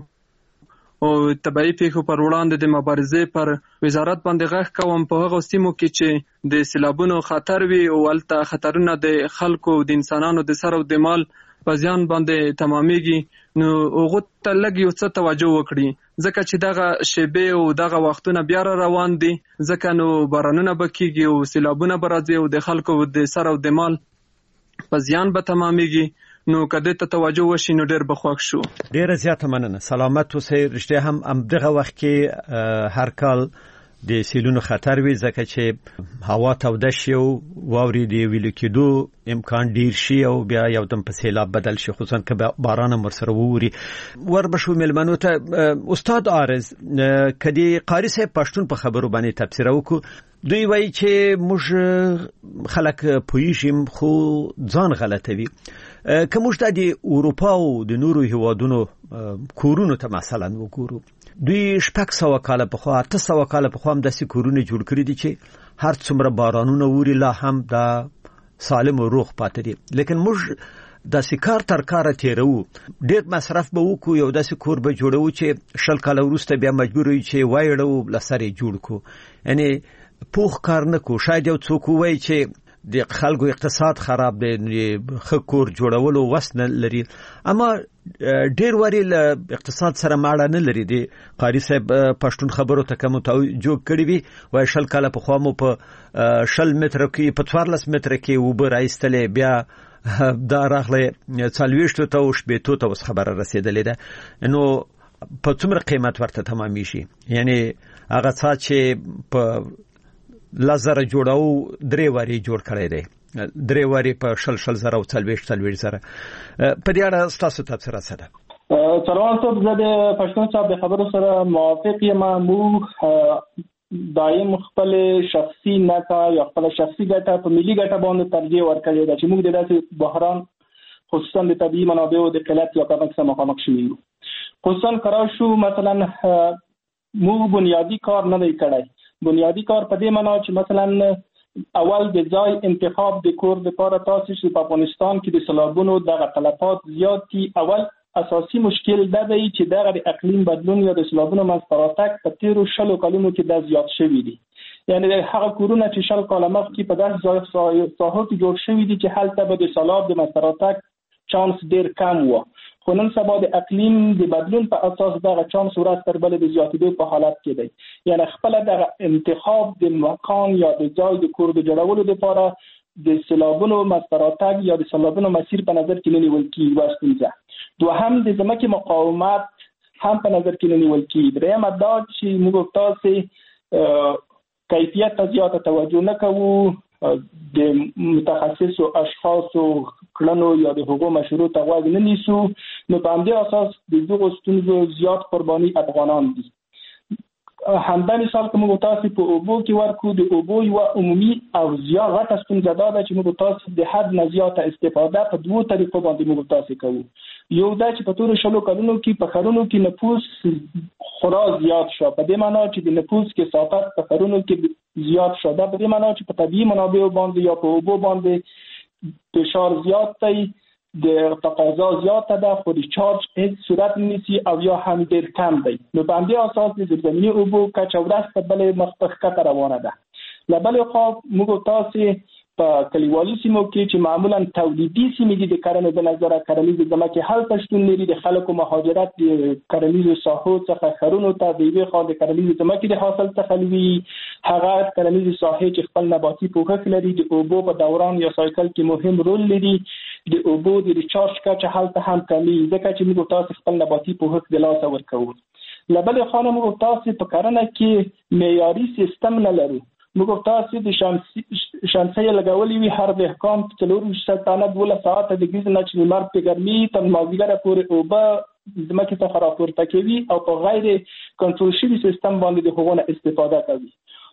او طبيعي پیښو پر وړاندې د مبارزې پر وزارت باندې غږ کوم په هغه سیمو کې چې د سیلابونو خطر وي او الته خطرونه د خلکو د انسانانو د سر او د مال په زیان باندې تمامېږي. نو هغه ته لږ یو څه توجه وکړي، ځکه چې دغه شیبې او دغه وختونه بیا روان دي، ځکه نو بارانونه به کېږي او سیلابونه به راځي او د خلکو د سر او د مال په زیان به تمامېږي. نو کده ته توجه وشي نو ډېر به خوښ شو. ډېره زیاته مننه. سلامت اوسئ. رښتیا هم همدغه وخت کې هر کال د سیلونو خطر وي، ځکه چې هوا توده شي او واورې د ویلو کېدو امکان ډیر شي او بیا یو دم په سیلاب بدل شي، خصوصا که باران هم ورسره ووري. وربشو مېلمنو ته استاد عارض کدي قاری صاحب پښتون په خبرو باندې تفسیر وکړو. دوی وایي چې موږ خلک پوهیږم خو ځان غلطوي. که موږ د اروپا او د نورو هیوادونو کورونو ته مثلا وګورو، دوی شپږ سوه کاله پخوا اته سوه کاله پخوا هم داسې کورونه جوړ کړي دي چې هر څومره بارانونه ووري لا هم دا سالم او روغ پاتې دي. لیکن موږ داسې کار تر کاره تیرو، ډېر مصرف به وکړو، یو داسې کور به جوړو چې شل کاله وروسته بیا مجبور یو چې وایړو لسره جوړ کو. یعنی پوخ کار نه کو. شاید یو څوک وایي چې د خلکو اقتصاد خراب دی، ښه کور جوړولو وس نه لري، اما ډېر واري له اقتصاد سره ماړه نه لري. دی قاری صاحب پښتون خبرو ته کوم توجه کړی وي، وای شل کاله پخوا مو په شل متر کې په څوارلس متر کې اوبه راایستلې، بیا دا راغله څلوېښتو ته او شپېتو ته اوس خبره رسېدلې ده. نو په څومره قیمت ورته تمامي شي؟ یعنی هغه څه چې په لزر جوړاو درې واری جوړ کړی دی، درې واری په شل شل زره او څلوېښت څلوېښت زره. په دې اړه ستاسو تفسیر څه ده؟ سروان صاحب، زه د پښتون صاحب د خبرو سره موافق یم. مو دایم خپل شخصي نکا یا خپل شخصي ګټه په ملي ګټه باندې ترجیح ورکړې ده چې موږ د داسې بحران خصوصا د طبیعي منابعو د قلت یا کمښت سره مخامخ شوي یو. خصوصا کرا شو مثلا موږ بنیادی کار نه دی کړی. بنیادی کار په دې معنا چې مثلا اول د ځای انتخاب د کور لپاره تاسو چې په افغانستان کې د سیلابونو دغه تلفات زیات دي. اول اساسي مشکل دا دی چې دغه د اقلیم بدلون یا د سیلابونو منځته راتګ په تیرو شلو کلونو کې دا زیات شوي دي. یعنی هغه کورونه چې شل کاله مخکې په داسې ساحو کې جوړ شوي دي چې هلته به د سیلاب د منځته راتګ چانس ډیر کم و، خو نن سبا د اقلیم د بدلون په اساس دغه چانس ورځ تر بلې د زیاتېدو په حالت کې دی. یعنی خپل دغه انتخاب د مکان یا د ځای د کور د جوړولو لپاره د سیلابونو منځته راتګ یا د سیلابونو مسیر په نظر کې نه نیول کېږي. یوه ستونزه. دوهم د ځمکې مقاومت هم په نظر کې نه نیول کېږي. درېیمه دا چې موږ تاسې کیفیت ته زیاته توجه نه کوو، د متخصصو اشخاصو کړنو یا د هغو مشروع ته غوږ نه نیسو. نو په همدې اساس د دغو ستونزو زیات قرباني افغانان دي. همدا مثال که موږ تاسې په اوبو کې ورکو، د اوبو یوه عمومي او زیات غټه ستونزه دا ده چې موږ تاسې د حد نه زیاته استفاده په دوو طریقو باندې موږ تاسې کوو. یو دا چې په تورو شلو کلونو کې په ښارونو کې نفوس خورا زیات شو، په دې معنا چې د نفوس کثافت په ښارونو کې زیات شو. دا په دې معنا چې په طبیعي منابعو باندې یا په اوبو باندې فشار زیات دی، د تقاضا زیاته ده، خو د چارج هیڅ صورت نیسي او یا هم ډیر کم دی. نو په همدې اساس د زیرزمیني اوبو کچه ورځ ته بلې مخ په ښکته روانه ده. له بلې خوا موږ تاسې په کلیوالي سیمو کې چې معمولا تولیدي سیمې دي د کرنې د نظره کرنیزې ځمکې هلته شتون لري، د خلکو مهاجرت د کرنیزو ساحو څخه ښارونو ته د یوې خوا د کرنیزې ځمکې د حاصل څخه لوي، هغه کرنیزې ساحې چې خپل نباتي پوښښ لري د اوبو په دوران یا سایکل کې مهم رول لري. د اوبو د ریچارج کچه هلته هم کمی، ځکه چې موږ تاسې خپل نباتي پوښښ د لاسه ورکوو. له بلې خوا موږ تاسې په کرنه کې معیاري سیستم نه لرو. موږ تاسې د شمسیې لګولې وي، هر دهقان په څلور ویشت دانه دولس ساعته د ګیز نه چې لمر پرې ګرمي تر مازدیګره پورې اوبه ځمکې څخه راپورته کوي او په غیر کنټرول شوي سیستم باندې د هغو نه استفاده کوي.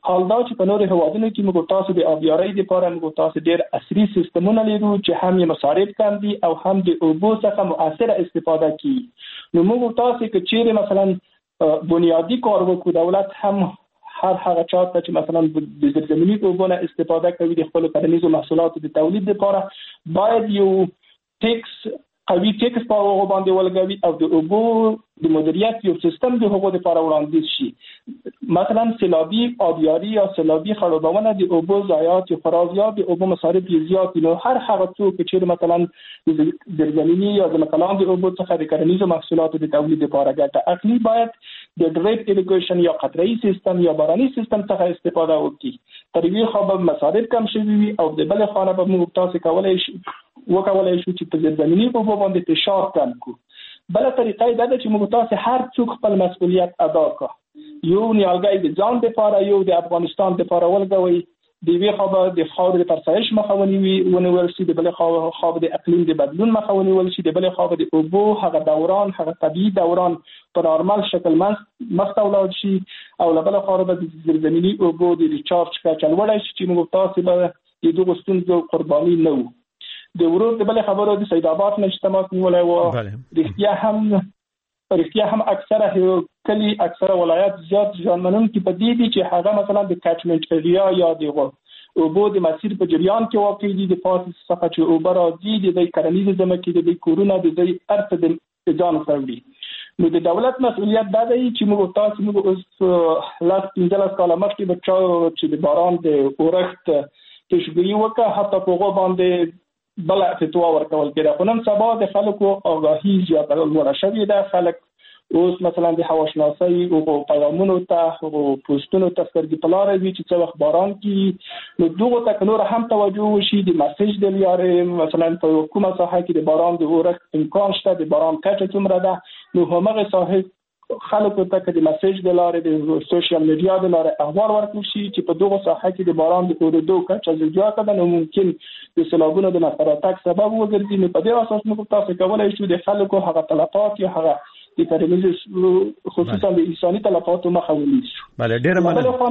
حال دا چې په نورو هیوادونو کې موږ تاسو د آبیارۍ لپاره موږ تاسو ډېر عصري سیستمونه لرو چې هم یې مصارف کم دي او هم د اوبو څخه مؤثره استفاده کوي. نو موږ تاسو کې چیرې مثلا بنیادی کار وکړو، دولت هم هر هغه چاته چې مثلا د زیرزمینی اوبو نه استفاده کوي د خپل کرنیزو محصولاتو د تولید لپاره باید یو ټیکس قوي ټیکس په هغه باندې ولګوي او د اوبو د مدیریت یو سیستم د هغو لپاره وړاندیز شي. مثلا سیلابي آبیاري یا سیلابي خړوبونه د اوبو ضایعات یا خرابیات د اوبو مصارف زیات دي. نو هر هغه څوک چې مثلا د زیرزمینی یا د مقالان د اوبو څخه د کرنیزو محصولاتو د تولید لپاره ګټه اخلي باید د ډریپ اریګیشن یا قطره‌ای سیستم یا باراني سیستم څخه استفاده وکړي. تر یوې خوا به مصارف کم شوي وي او د بلې خوا نه به موږ تاسو کولی شو وکولای شو چې په زیرزمینی اوبو باندې فشار کم کړو. بله طریقه دا ده چې موږ تاسو هر څوک خپل مسؤلیت ادا کړو. یو نیالګی د ځان لپاره، یو د افغانستان لپاره ولګوي. د یوې خوا به د خاورې د فرسایش مخه ونیول شي، د بلې خوا به د اقلیم د بدلون مخه ونیول شي، د بلې خوا به د اوبو هغه دوران هغه طبیعي دوران په نارمل شکل مخته ولاړ شي او له بلې خوا به د زیرزمیني اوبو د ریچارج کچه لوړه شي چې موږ تاسو به د دغو ستونزو قرباني نه وو. د ورور د بلې خبرو د سید آباد نه چې تماس نیولی و، رښتیا هم رښتیا هم اکثره کلي اکثره ولایت زیات زیانمنونکي په دې دي چې هغه مثلا د کچمنټ ایریا یا د اوبو د مسیر په جریان کې واقع دي. د پاس څخه چې اوبه راځي د دې کرنیزې ځمکې د دې کورونه د دې ارته د ځان وړي. نو د دولت مسؤلیت دا دی چې موږ تاسو موږ اوس لاس پنځلس کاله مخکې به چا چې د باران د اورښت تشبیه وکړه حتی په هغو باندې بل فتوا ورکول کېده. خو نن سبا د خلکو آگاهي زیاته لوړه شوې ده. خلک اوس مثلا د هواشناسۍ او پیغامونو ته او پوسټونو ته سترګې په لاره وي چې څه وخت باران کېږي. نو دغو ته نور هم توجه وشي د مسیج د لارې مثلا په کومه ساحه کې د باران د اورښت امکان شته، د باران کچه څومره ده، نو همغه ساحه خلکو ته د مسیج د لارې د سوشل میډیا د لارې اخبار ورکړل شي چې په دغه ساحه کې د باران د اورېدو کچه زیاته ده، نو ممکن د سیلابونو د راتګ سبب وګرځي. نو په دې اساس موږ تاسو کولی شو د خلکو هغه تلفات یا هغه د کرنیزې خصوصا د انساني تلفاتو مخه ونیسو. بله ډېره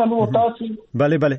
مننه. بله بله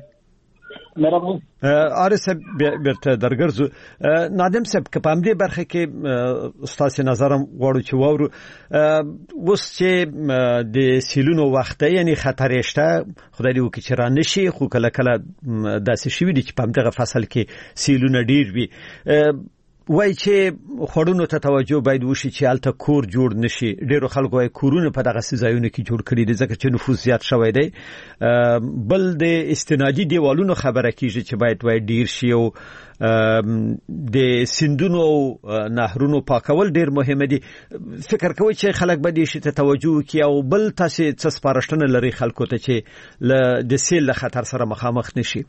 آره صاحب بیرته درګرځو. نادم صاحب که په همدې برخه کې ستاسو نظرم غواړو چې واورو، اوس چې د سیلونو وخته یعنی خطر شته، خدای دې وکړي چې را نشي، خو کله کله داسې شوي دي چې په همدغه فصل کې سیلونه ډېر وي. وای چې خورونو ته توجه باید وشي چې الته کور جوړ نشي. ډیرو خلکو وای کورونه په دغه ځایونو کې جوړ کړي دي ځکه چې نفوس زیات شوی دی. بل د استنادي دیوالونو خبره کیږي چې باید وای ډیر شي او د سیندونو او نهرونو پاکول ډیر مهمه دي. فکر کوي چې خلک به دې شي ته توجه وکړي او بل تاسو څه سپارښتنه لري خلکو ته چې د سیل له خطر سره مخامخ نشي؟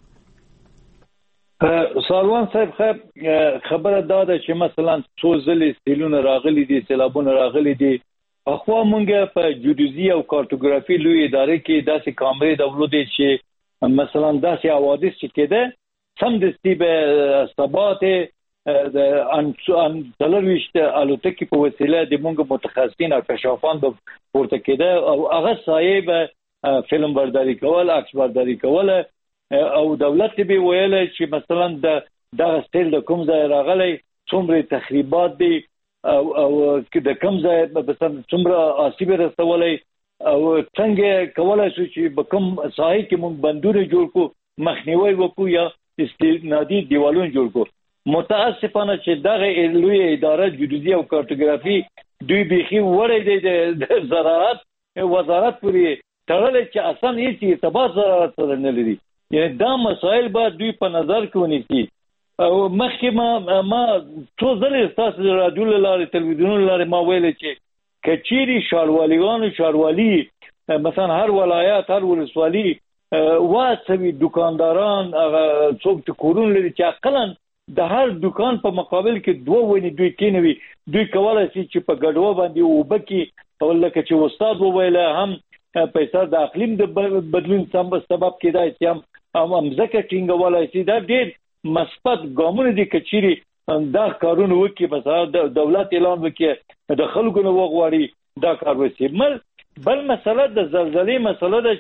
سالوان صاحب خبره دا ده چې مثلا څو ځلې سیلونه راغلي دي، سیلابونه راغلي دي، اخوا مونږ په جیودیزي او کارتوګرافي لوی ادارې کې داسې کامرې درلودې چې مثلا داسې حوادث چې کېده سمدستي به ثبات د ان څلرویشت الوتکې په وسیله د مونږ متخصصین او کشافان به پورته کېده او هغه سایه به فلم برداری کول، عکس برداری کول او دولت به ویل چې مثلا د دغه سیل د کوم ځای راغلی، څومره تخریبات دي او او د کوم ځای مثلا څومره آسیب رسولی او څنګه کولای شو چې په کوم ساحه کې موږ بندونه جوړ کړو، مخنیوي وکړو یا استنادي دیوالونه جوړ کړو. متاسفانه چې دغه لوی اداره جیودیزي او کارتوګرافي دوی بيخي وړي د زراعت وزارت پورې تړلې چې اصلا هیڅ ارتباط زراعت سره نه لري. یعنی دا مسائل باید دوی په نظر کې ونیسي. او مخکې ما ما څو ځلې ستاسو د راډیو له لارې تلویزیون له لارې ما ویل چې کچيري ښارواليانو ښاروالي مثلا هر ولایت هر ولسوالي واسوي دکانداران هغه څوک چې کورونه لري چې عقلن د هر دکان په مقابل کې دوه ونی دوی کینوي، دوی کولای شي چې په ګډوه باندې وبکي او لکه چې استاد وویل هم پیسې د اقلیم د بدلون سبب کېدای شي هم هم ځکه ټینګولای شي. دا ډېر مثبت ګامونه دي کچيري دا کارونه وکړي، مثلا دولت اعلان وکړي د خلکو نو وغواړي دا کار وشي. بل مسله د زلزلې مسله ده چې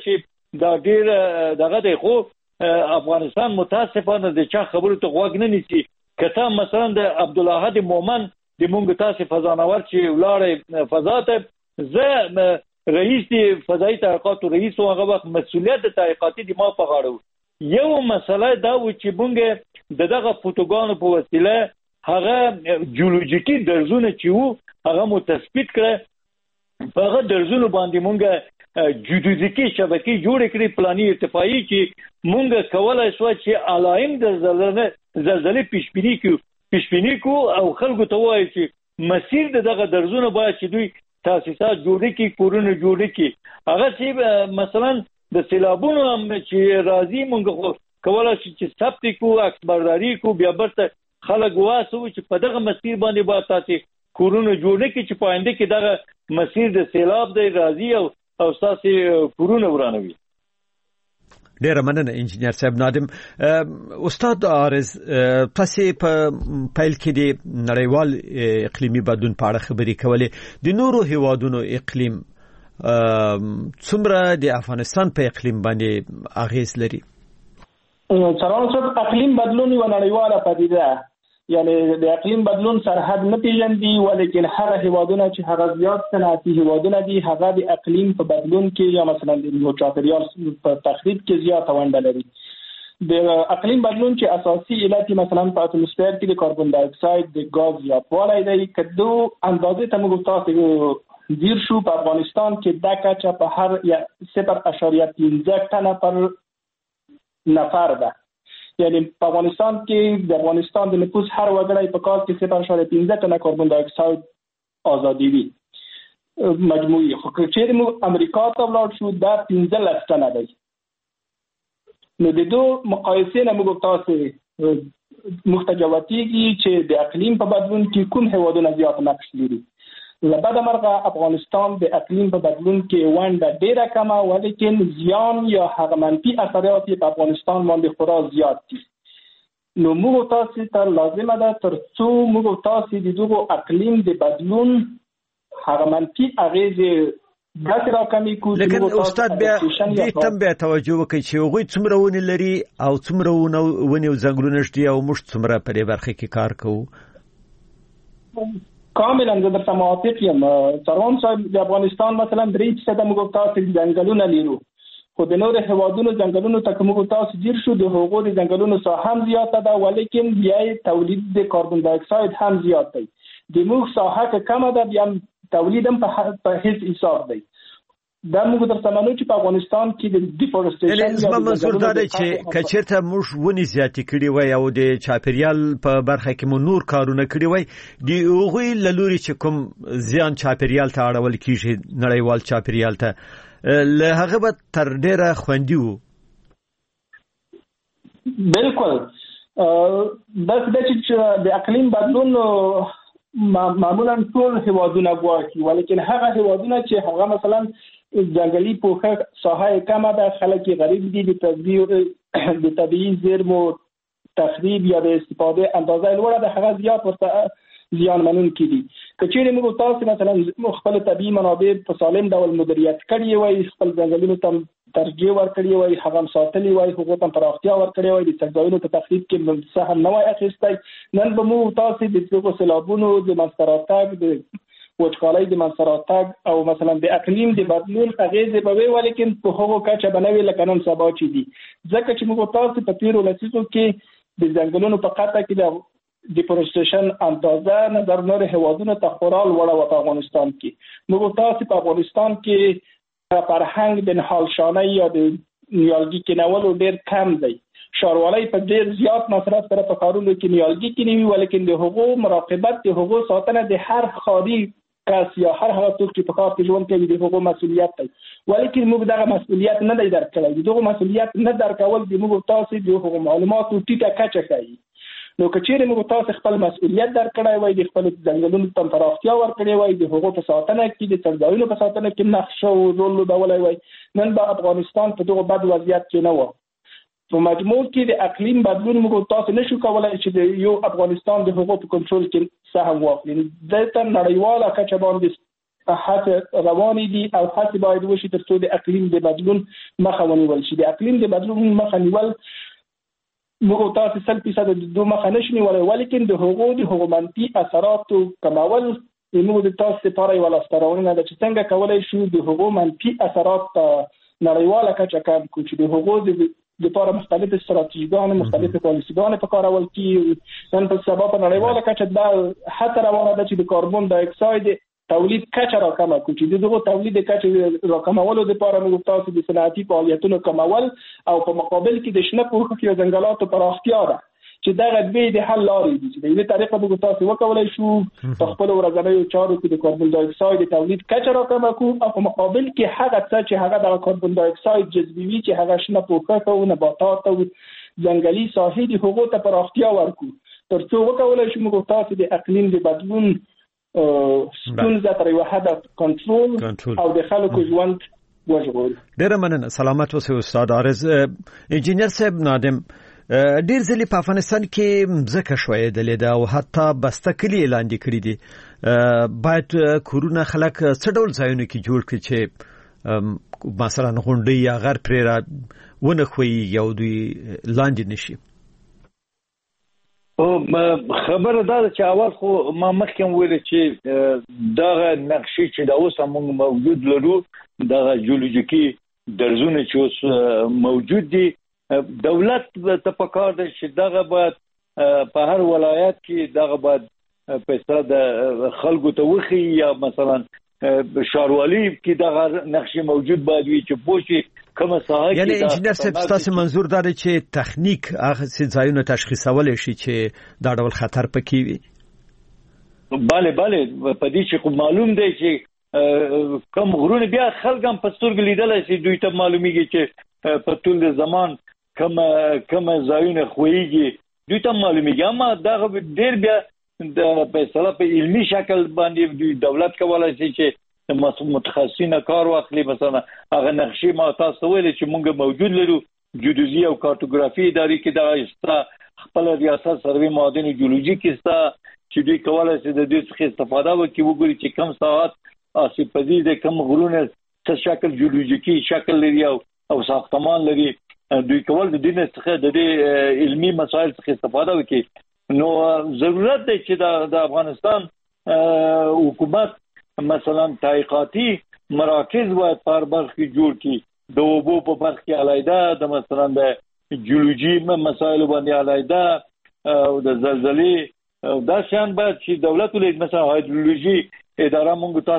دا ډیر دغه دی خو افغانستان متاسفانه د چا خبرو ته غوږ نه نیسي. کته مثلا د عبدالله هادي مومن د مونږ تاسو فضانور چې ولاړ فضا ته زه رئیس دی فضائي تحقیقات رئیس او هغه وخت مسؤلیت د تحقیقاتي د ما په غاړه. یو مسله دا و چې مونږ د دغه فوټوګانو په وسیله هغه جیولوژیکي درزونه چې وو هغه مو تثبیت کړ. په هغه درزونو باندې مونږ جیولوژیکي شبکې جوړ کړې پلاني ارتفاعي چې مونږ کولای شو چې علائم د زلزلې زلزلې پیشبینی کو پیشبینی کو او خلکو ته وایي چې مسیر د دغه درزونه باید چې دوی تاسیسات جوړ کړي کورونه جوړ کړي. هغه چې مثلا د سیلابونو هم چې راځي مونږ کولای شو چې ثبت کو اکبرداري کو بیا برته خلک واسو چې په دغه مسیر باندې با تاسو کورونه جوړ کړي چې په آینده کې دغه مسیر د سیلاب دی راځي او او تاسو کورونه ورانوي. ډیره مننه انجینر صاحب. نادم استاد عارض تاسو په پیل کې د نړیوال اقلیمي بدلون په اړه خبرې کولې. د نورو هیوادونو اقلیم څومره د افغانستان په اقلیم باندې اغیز لري؟ څرنګه چې اقلیم بدلون یو نړیواله پدیده ده، یعنی د اقلیم بدلون سرحد نه پیژني، ولیکن هغه هیوادونه چې هغه زیات صنعتي هیوادونه دي هغه د اقلیم په بدلون کې یا مثلا د چاپیریال په تخریب کې زیات ونډه لري. د اقلیم بدلون چې اساسي علت مثلا په اتموسفیر کې د کاربن ډای اکساید د غاز زیاتوالی دی. کدو اندازې ته موږ تاسو دیر شو په افغانستان کې دا کچه په هر صفر اشاریه پنځه ټنه پر نفر ده. یعنی په افغانستان کې د افغانستان د نفوس هر وګړی په کال کې صفر اشاریه پنځه ټنه کاربن ډای اکساید آزادي وي مجموعي. خو چې موږ امریکا ته ولاړ شو دا پنځه لس ټنه دی. نو د دوه مقایسې نه موږ تاسو مختجواتیږي چې د اقلیم په بدلون کې کوم هیوادونه زیات نقش لري. لبدا مرغه افغانستان د اقلیم په بدلون کې ونډه ډیره کمه، ولیکن زیان یا هغه منفي اثرات په افغانستان باندې خورا زیات دي. نو موږ تاسو ته لازمه ده ترڅو موږ تاسو د دغه اقلیم د بدلون هغه منفي اغیزې داسې راکمې کو. لیکن استاد بیا دې تم بیا توجه وکړي چې هغوی څومره ونې لري او څومره ونې او ځنګلونه شته او موږ څومره په دې برخه کې کار کوو. کاملا زه درته موافق یم. څروان صاحب د افغانستان مثلا درې فیصده موږ تاسو ځنګلونه لرو، خو د نورو هیوادونو ځنګلونو ته موږ تاسو ډیر شو د هغو د ځنګلونو ساحه هم زیاته ده، ولیکن بیا تولید د کاربن ډای اکساید هم زیات دی. د موږ ساحه که کمه ده بیا تولید هم په هیڅ حساب دی. دا موږ درته منو چې په افغانستان کې د ډیفورستیشن زما منظور دا دی چې کچېرته موږ ونې زیاتې کړي وای او د چاپیریال په برخه کې مو نور کارونه کړي وای، د هغوی له لوري چې کوم زیان چاپیریال ته اړول کیږي نړیوال چاپیریال ته له هغه به تر ډیره خوندي وو. بالکل بس د چې د اقلیم بدلون معمولا ټول هیوادونه غواړي، ولیکن هغه هیوادونه چې هغه مثلا ځنګلي پوښښ ساحه کمه ده، خلک غریب دي، د طبيعي د طبيعي زیرمو تخریب یا د استفاده اندازه لوړه ده، هغه زیات ورته زیان منونکي دي. که چیرې موږ تاسو مثلا خپل طبيعي منابع په سالم ډول مدیریت کړی وای، خپل ځنګلونو ته ترجیح ورکړی وای، هغه ساتلی وای، هغه ته پراختیا ورکړی وای، د څنګهونو په تخریب کې سهم نه وای اخیستی، نن به موږ تاسو د دغه سیلابونو د منځراتګ د وچکالۍ د منځراتګ او مثلا د اقلیم د بدلون اغیزې به وي، ولیکن په هغو کچه به نه وي لکه نن سبا چې دي. ځکه چې موږ تاسو په تیرو لسیزو کې د ځنګلونو په قطعه کې د ډیفورستیشن اندازه نظر نور هیوادونو ته خورا لوړه و په افغانستان کې. موږ تاسو په افغانستان کې فرهنګ د نهالشانۍ یا د نیالګي کینولو ډیر کم دی. ښاروالۍ په ډیر زیات مصرف سره په کارونو کې نیالګي کینوي، ولیکن د هغو مراقبت د هغو ساتنه د هر ښاري کس یا هر هغه څوک چې په ښار کې ژوند کوي د هغو مسؤلیت دی. ولیکن موږ دغه مسؤلیت نه دی درک کړی. دغه مسؤلیت نه درکول د موږ تاسو د هغو معلوماتو ټیټه کچه ښیي. نو که چیرې موږ تاسو خپل مسؤلیت درک کړی وای، د خپل ځنګلونو ته پراختیا ورکړی وای، د هغو په ساتنه کې د څړځایونو په ساتنه کې نقش او رول لوبولی وای، نن به افغانستان په دغه بد وضعیت کې نه و. په مجموع کې د اقلیم بدلون موږ تاسو نشو کولای چې د یو افغانستان د هغو په کنټرول کې سهم واخلي. دلته نړیواله کچه باندې هڅه روانې دي او هڅه باید وشي ترڅو د اقلیم د بدلون مخه ونیول شي. د اقلیم د بدلون مخه نیول موږ تاسو سل فیصد د دوه مخه نشو ولې ولیکن د هغو د هغو منفي اثراتو کمول موږ د تاسو لپاره یو لاسترونه ده چې څنګه کولای شو د هغو منفي اثرات نړیواله کچه کم کړو چې د هغو د لپاره مختلف استراتیژیګان مختلف پالیسیګان په کار اول کې نن په سبب نړیواله کچه دا حتی روانه ده چې د کاربن دای اکساید تولید کچه راکمه کړو چې دغه تولید کچه راکمولو لپاره موږ تاسو د صنعتي فعالیتونو کمول او په مقابل کې د شنه پوښښ او ځنګلاتو پراختیا ده چې دا غوې د حل لارې دي چې د دې طریقه موږ تاسو وکولای شو په خپل ورځنیو چارو کې د کاربن دای اکساید تولید کچه راکمه کړو او په مقابل کې هغه څه چې هغه د کاربن دای اکساید جذبوي چې هغه شنه پوښښ او نباتات او ځنګلي ساحې د هغو ته پراختیا ورکړو ترڅو وکولای شو موږ تاسو د اقلیم د بدلون ستونزه تر یو حد کنټرول او د خلکو ژوند وژغورو. ډیره مننه. سلامت اوسئ استاد عارض. انجینر صاحب نادم، ډیر ځلې په افغانستان کې مځکه شویدلې ده او حتی بسته کلی اعلان کړي دي. باید کورونه خلک څه ډول ځایونه کې جوړ کړي چې مثلا غونډۍ یا غر پرې را ونه خوي یو دوی لاندې نشي؟ او خبره دا چې اول خو ما مخکې ویل چې دغه نقشې چې دا اوس هم موجود لرو دغه جیولوژیکي درزونه چې اوس موجود دي دولت ته پکار دی چې دغه باید په هر ولایت کې دغه باید پیسې د خلکو ته وخی یا مثلا شاروالي کې دغه نقشې موجود باید وي چې پوښي کومه ساحه کې. یعنی انجینر صاحب تاسو منظور دا دی چې تخنیک هغه ځایونه تشخیصول شي چې دا ډول خطر پکې وي؟ bale bale په دې چې معلوم دی چې کوم غرونه بیا خلک هم په سترګو لیدل شي دوی ته معلومیږي چې په ټول زمان کوم کوم ځایونه خوېږي دوی ته معلومیږي. اما دا ډېر بیا د فیصله په علمي شکل باندې دوی دولت کولای شي چې متخصصین کار واخلي. مثلا هغه نقشې ما تاسو ویل چې موږ موجود لرو جیودوزي او کارتوګرافي ادارې کې دا است خپل ریاست سروې معادن جیولوژیک است چې دوی کولای شي د دې څخه استفاده وکړي وګوري چې کم ساعت آسیب پذیر دي کم غرونه څه شکل جیولوژیکي شکل لري او ساختمان لري دوی کول د دې څخه د علمي مسایل څخه استفاده وکړي. نو ضرورت دی چې د افغانستان حکومت مثلا تحقیقاتي مراکز باید په هر برخه کې جوړ کړي د اوبو په برخه کې علیحده د مثلا د جیولوژي مسایل باندې علیحده او د زلزلې دا شان باید چې دولت ولې مثلا هایدرولوژي اداره موږ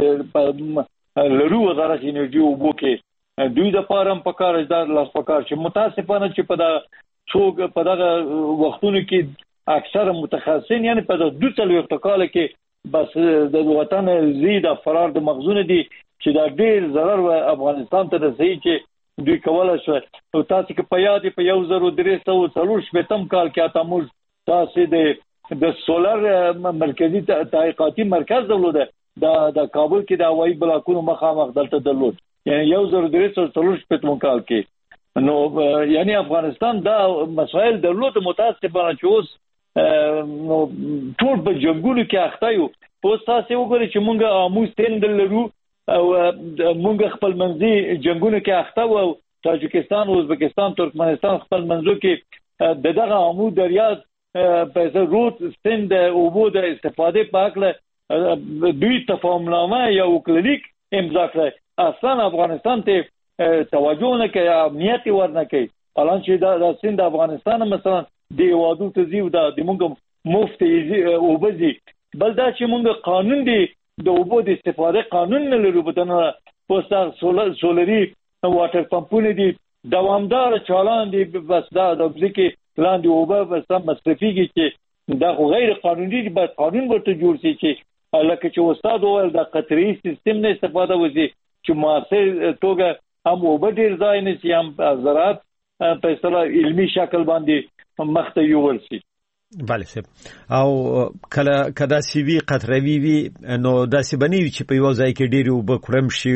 تاسو لرو وزارت انرژي اوبو کې دوی د پارم په کار ادار لاس په کار چې متاسفانه چې په دا څوک په دغه وختونو کې اکثر متخصصین یعنی په دوه څلوېښت کال کې بس د وطن زید فرار د مخزون دي چې دا ډېر ضرر و افغانستان ته رسي چې دوی کولای شو. او تاسو کې په یاد په یو زرو درې سوه څلور شپږم کال کې تاسو تاسو د د سولر مرکزی تحقیقاتي مرکز درلوده د د کابل کې د هوایي بلاکونو مخامخ دلته درلود یعنی یو زرو درې سوه څلور شپږم کال کې. نو یعنی افغانستان دا مسائل درلود متاسفانه چې اوس نو ټول په جنگونو کې اخته یو. په تاسو وګورئ چې مونږه اموز تند لرو او مونږ خپل منځي جنگونو کې اخته وو تاجکستان او ازبکستان ترکمنستان خپل منځو کې د دغه امو دریا په روت سند او بو د استفاده په اړه دوی تفاهمنامه یا وکړلیک امضا کړه. اصلا افغانستان ته توجه نه کوي امنیت ورنه کوي الان چې د سند افغانستان مثلا دی وادو ته زیو دا د موږ مفت او بزي بل دا چې موږ قانون دی د اوبو د استفاده قانون نه لرو بدنه پوسټ سولر سولري واټر پمپونه دي دوامدار چالان دي بس دا د ځکه لاندې اوبه بس مصرفيږي چې دا غیر قانوني دي باید قانون ورته جوړ شي چې لکه چې استاد وویل د قطري سیستم نه استفاده وزي چې موثر توګه هم اوبه ډیر ځای نه سي هم زراعت په اصطلاح علمي شکل باندې مخته یول شي. بله صاحب او کله کدا سی وی قطروي وی نو داسې بنوي چې په یو ځای کې ډیر وب کړم شي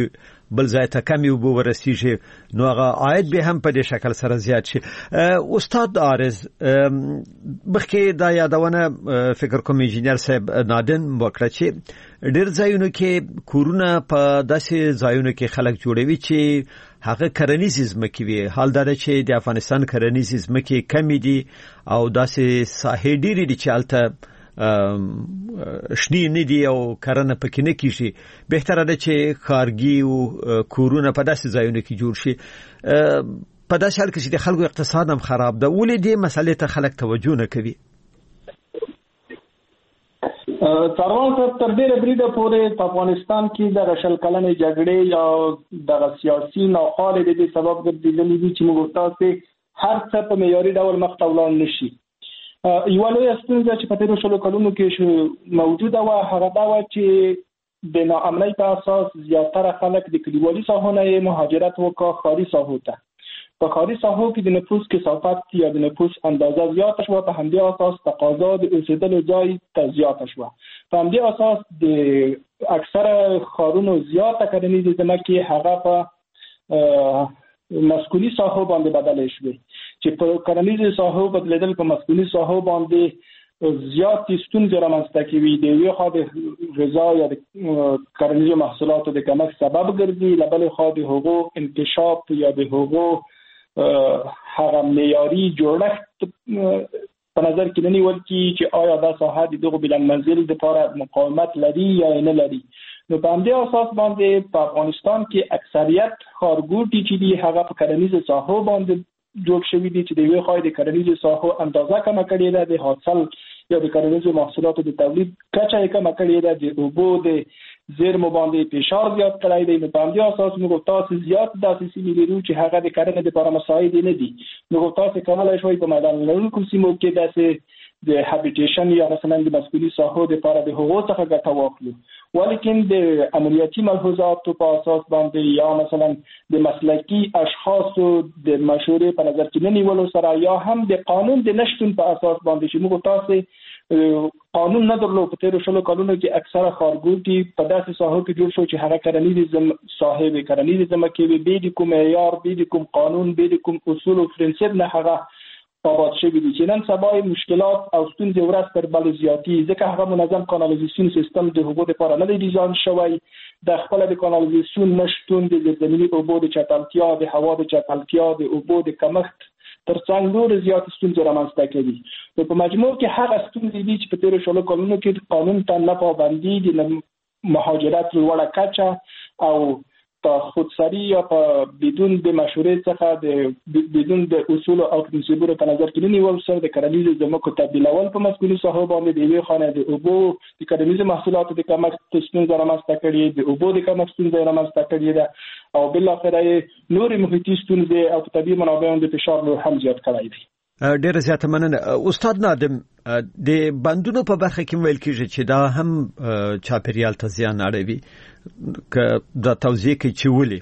بل ځای ته کمی اوبه ورسیږي نو هغه عاید به هم په دې شکل سره زیات شي. استاد عارض بخکې دا یادونه فکر کوم انجینر صاحب نادن وکړه چې ډېر ځایونو کې کورونه په داسې ځایونو کې خلک جوړوي چې هغه کرنیزې ځمکې وي. حال دا چې د افغانستان کرنیزې ځمکې کمې دي او داسې ساحې ډېرې دي چې هلته شنې نه دي او کرنه پکې نه کیږي. بهتره ده چې ښارګي او کورونه په داسې ځایونو کې جوړ شي. په داسې حال کې چې د خلکو اقتصاد هم خراب ده ولې دې مسلې ته خلک توجه نه کوي؟ څاروان صاحب تر ډېره بریده پورې په افغانستان کې د شل کلنې جګړې یا د سیاسي ناخوالې د دې سبب ګرځېدلې دي چې موږ تاسو هر څه په معیاري ډول مخ ته ولاړ نشي. یو لوی ستونزه چې په تیرو شلو کلونو کې موجوده وه هغه دا وه چې د ناامنۍ په اساس زیاتره خلک د کلیوالي ساحو نه مهاجرت وکړه ښاري ساحو ته. په ښاري ساحو کې د نفوس کثافت یا د نفوس اندازه زیاته شوه. په همدې اساس تقاضا د اوسېدلو ځای ته زیاته شوه. په همدې اساس د اکثره ښارونو زیاته کرنیزې ځمکې هغه په مسکوني ساحو باندې بدلې شوې چې په کرنیزې ساحو بدلېدل په مسکوني ساحو باندې زیاتې ستونزې رامنځته کوي. د یوې خوا د غذا یا د کرنیزو محصولاتو د کمښت سبب ګرځي، له بلې خوا د هغو انکشاف یا د هغو هغه معیاري جوړښت په نظر کې نه نیول کېږي چې آیا دا ساحه د دغو بلندمنزل دپاره مقاومت لري یا نه لري. نو په همدې اساس باندې په افغانستان کې اکثریت ښارګوټي چې دي هغه په کرنیزو ساحو باندې جوړ شوي دي چې د یوې خوا د کرنیزو ساحو اندازه کمه کړې ده، د حاصل یا د کرنیزو محصولاتو د تولید کچه یې کمه کړې ده، د اوبو د زیرمو باندې فشار زیات کړی دی. نو په همدې اساس موږ تاسو زیات داسې سیمې لرو چې هغه د کرنې دپاره مساعد نه دي. موږ تاسو کولی شوئ په میدان لرونکو سیمو کې داسې د هابیټیشن یا مثلا د مسکوني ساحو دپاره د هغو څخه ګټه واخلو، ولیکن د امنیتي ملحوظاتو په اساس باندې یا مثلا د مسلکي اشخاصو د مشورې په نظر کې نه نیولو سره یا هم د قانون د نشتون په اساس باندې چې موږ تاسو قانون نه درلود. په تیرو شلو کلونو کې اکثره ښارګوټي په داسې ساحو کې جوړ شو چې هغه کرنیزې ساحې وي، کرنیزې ځمکې وي، بې د کوم معیار، بې د کوم قانون، بې د کوم اصول او پرنسپ نه هغه آباد شوي دي چې نن سبا مشکلات او ستونزې ورځ تر بلې زیاتېږي ځکه هغه منظم کانالیزاسیون سیستم د هغو دپاره نه دی ډیزاین شوی. د خپله د کانالیزاسیون نشتون د زیرزمیني اوبو د چټلتیا، د هوا د چټلتیا، د اوبو د کمښت تر څنګ نورې زیاتې ستونزې رامنځته کوي. نو په مجموع کې هغه ستونزې دي چې په تېرو شلو کلونو کې قانون ته نه پابندي، د مهاجرت لوړه کچه او په خودسری یا په بدون د مشورې څخه د بدون د اصول او پرنسپونو په نظر کې نه نیول سره د کرنیزو ځمکو تبدیلول په مسکوني ساحو باندې د یوې خوا نه د اوبو د کرنیزو محصولاتو د کمښت ستونزه رامنځته کړې، د اوبو د کمښت ستونزه رامنځته کړې ده او بالاخره یې نورې محیطي ستونزې او په طبیعي منابعو د فشار نور هم زیات کړی دی. ډېره زیاته مننه. استاد نادم د بندونو په برخه کې ویل کېږي چې دا هم چاپیریال ته زیان اړوي، که دا توضیح کوي چې ولې؟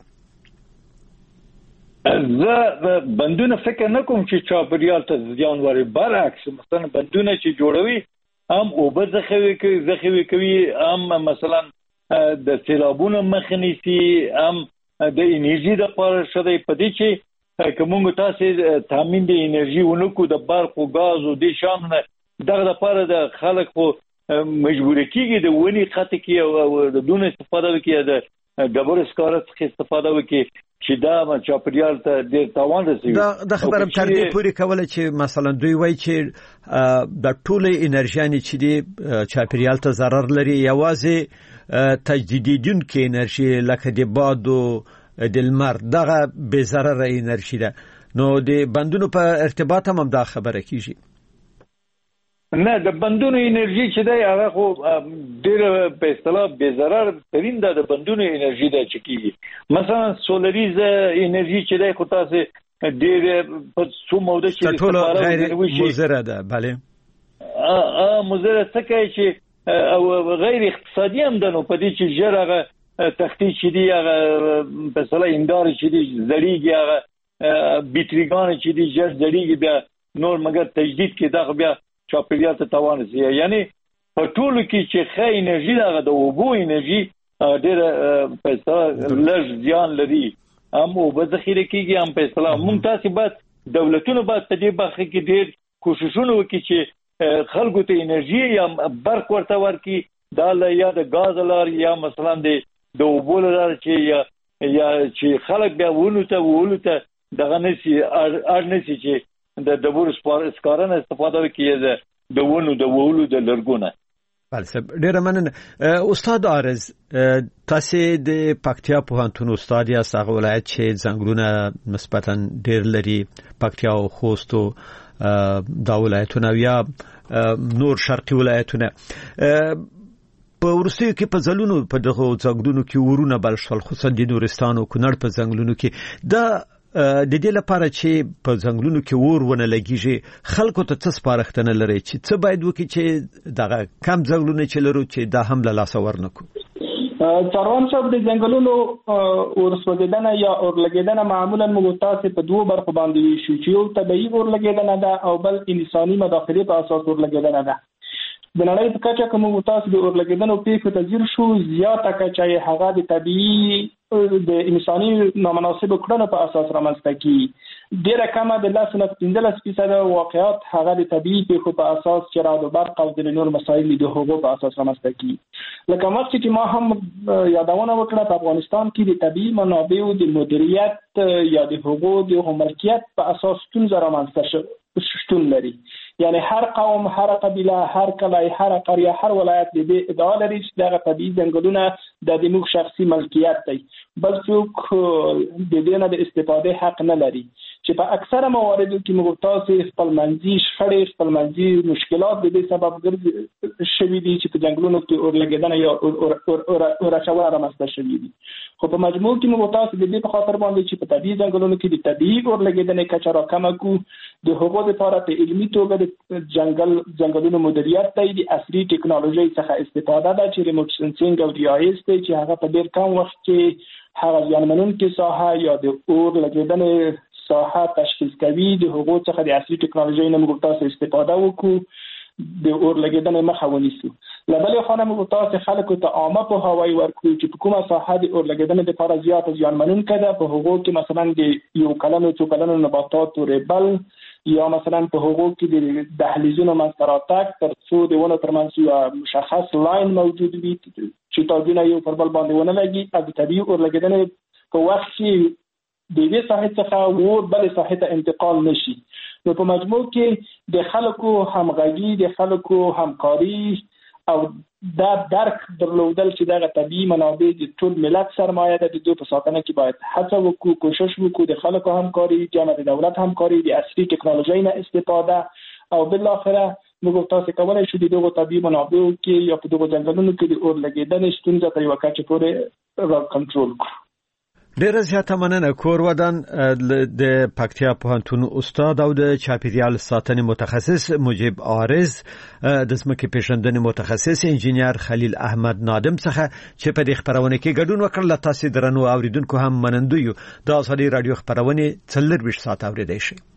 زه بندونه فکر نه کوم چې چاپیریال ته زیان وري، برعکس مثلا بندونه چې جوړوي هم اوبه ذخیره کوي ذخیره کوي هم مثلا د سیلابونو مخه نیسي، هم د انرژي لپاره شته. په دې چې کومه تاسو تامین د انرژي ونکو د برق او غاز او د شامل دغه لپاره د خلکو مجبور کیږي د ونی خطه کې او د دون استفاده وکړي، د ډبر اسکارت څخه استفاده وکړي چې دا چاپیریال ته ډېر تاوان رسوي. دا د خبرم تر دې پورې کوله چې مثلا دوی وایي چې د ټولې انرژي چې دی چاپیریال ته ضرر لري، یوازې تجدیدیدونکې انرژي لکه د باد او د لمر دغه بې ضرره انرژي ده. نو د بندونو په ارتباط هم دا خبره کیږي. نه، د بندونو انرژي چې دی هغه خو ډېر په اصطلاح بې ضرر ترین ده. د بندونو انرژي ده چې کیږي مثلا سولریز انرژي چې دی خو تاسو ډېر په څو موده کې ټول غیر مضره ده. بله ا مضره څه کوي چې او غیر اقتصادي هم ده. نو په دې چې ژر هغه تختی چې دی هغه په اصطلاح اندار چې دی زړیږي، هغه بیټریګان چې دی ژر زړیږي، بیا نور مګر تجدید کې دا بیا چاپیریال ته تاوان رسوي. یعنی په ټولو کې چې ښه انرژي هغه د اوبو انرژي ډېر پیسې لږ ځان لري هم او به ذخیره کیږي هم پیسې مونږ تاسو باید دولتونو باید په دې برخه کې ډېر کوششونه وکړي چې خلکو ته انرژي یا برق ورته ورکړي دا یا د غاز لار یا مثلا د د اوبو لار چې یا یا چې خلک بیا ونه ته ونه ته دغه نشي اړ نشي چې د دبور سپارنه استفاده وکړي د ونه د وولو د لرګونه. بله ډیره مننه استاد عارض تاسو د پکتیا پوهنتون استاد یاست هغه ولایت چې ځنګلونه نسبتا ډیر لري پکتیا او خوست او دا ولایتونه یا نور شرقي ولایتونه په ورسته کې په ځلونو په دغه ځنګلونو کې ورونه بل شول خصوصا د نورستان او کونړ په ځنګلونو کې دا د دې لپاره چې په ځنګلونو کې ور ونه لګیږي خلکو ته څه سپارښتنه لري چې څه باید وکړي چې دغه کم ځنګلونه چې لرو چې دا هم له لاسه ورنکو. څاروان صاحب د ځنګلونو ورسوځیدنه یا اورلګیدنه معمولا موږ تاسو په دوه برخو باندې ویشو چې یو طبيعي اورلګیدنه ده او بل انساني مداخله په اساس اورلګیدنه ده. د نړۍ په کچه کوم تاسو د اورلګیدنو پیښو ته ځیر شو زیاته کچه هغه د طبيعي د انساني نامناسب کړنو په اساس رامنځته کی ډیره کمه د لاس نه پنځلس فیصد واقعات هغه د طبيعي پیښو په اساس چې را د برق او د نور مسایل د حقوقو په اساس رامنځته کی. لکه مخکې چې ما هم یادونه وکړه په افغانستان کې د طبيعي منابعو د مدیریت یا د حقوقو د ملکیت په اساس ستونزه رامنځته شتون لري. یعنی هر قوم هر قبیله هر کلی هر قريه هر ولایت د دې ادعا لري چې دغه طبيعي ځنګلونه د دموږ شخصي ملکیت دی بل څوک د دې نه د استفاده حق نه لري چې په اکثره مواردو کې موږ تاسو خپل منځي شخړې خپل منځي مشکلات د دې سبب ګرځي شوي دي چې په ځنګلونو کې اورلګیدنه یا اورچاوه رامنځته شوي دي. خو په مجموع کې موږ تاسو د دې په خاطر باندې چې په طبيعي ځنګلونو کې د طبيعي اورلګیدنې کچه راکمه کو د حقوقو لپاره په علمي توګه د ځنګل ځنګلونو مدیریت ته د عصري ټکنالوژي څخه استفاده ده چې ریموټ سنسینګ او ډي آی اس ته چې هغه په ډیر کم وخت کې هغه ځانمنونکي ساحه یا د اورلګیدنې ساحه تشخیص کوي د حقوقو څخه د عصري ټکنالوژي نه موږ تاسو استفاده وکړو د اورلګیدنې مخه ونیسو. لبلې خانه موږ تاسو خلکو ته عامه په هوای ورکړو چې په کومه ساحه د اورلګیدنې لپاره زیات ځانمنونکي ده په حقوقو کې مثلا د یو کلمو څو کلمو نباتات او ریبل یا مثلا په حقوقو کې د دهلیزونو منځ تر څو د ونه ترمنځ یو مشخص لاین موجود وي چې تاګونه یو پر بل باندې ونه لګي او د طبيعي اورلګیدنې په وخت کې د دې ساحې څخه ور بل ساحې ته انتقال نشي. نو په مجموع کې د خلکو همغږي د خلکو همکاري او دا درک درلودل چې دغه طبيعي منابع د ټول ملت سرمایه ده د دوی په ساتنه کې باید هڅه وکړو کوشش وکړو د خلکو همکاري جامع د دولت همکاري د عصري ټکنالوژي نه استفاده او بل اخره موږ تاسو کولای شو د دغه طبيعي منابعو کې یا په دغه ځنګلونو کې د اورلګیدنې ستونزه په یو کچه پورې را کنټرول کړو. ډیره زیاته مننه کور ودان د پکتیا پوهنتون استاد او د چاپیریال ساتنې متخصص مجيب عارض د ځمکې پیژندنې متخصص انجینیر خلیل احمد نادم څخه چې په دې خبرونه کې ګډون وکړل. تاسو درنو اوریدونکو هم منندوی د ازادي رادیو خبرونه څلور ویشت ساعت اوریدئ شئ.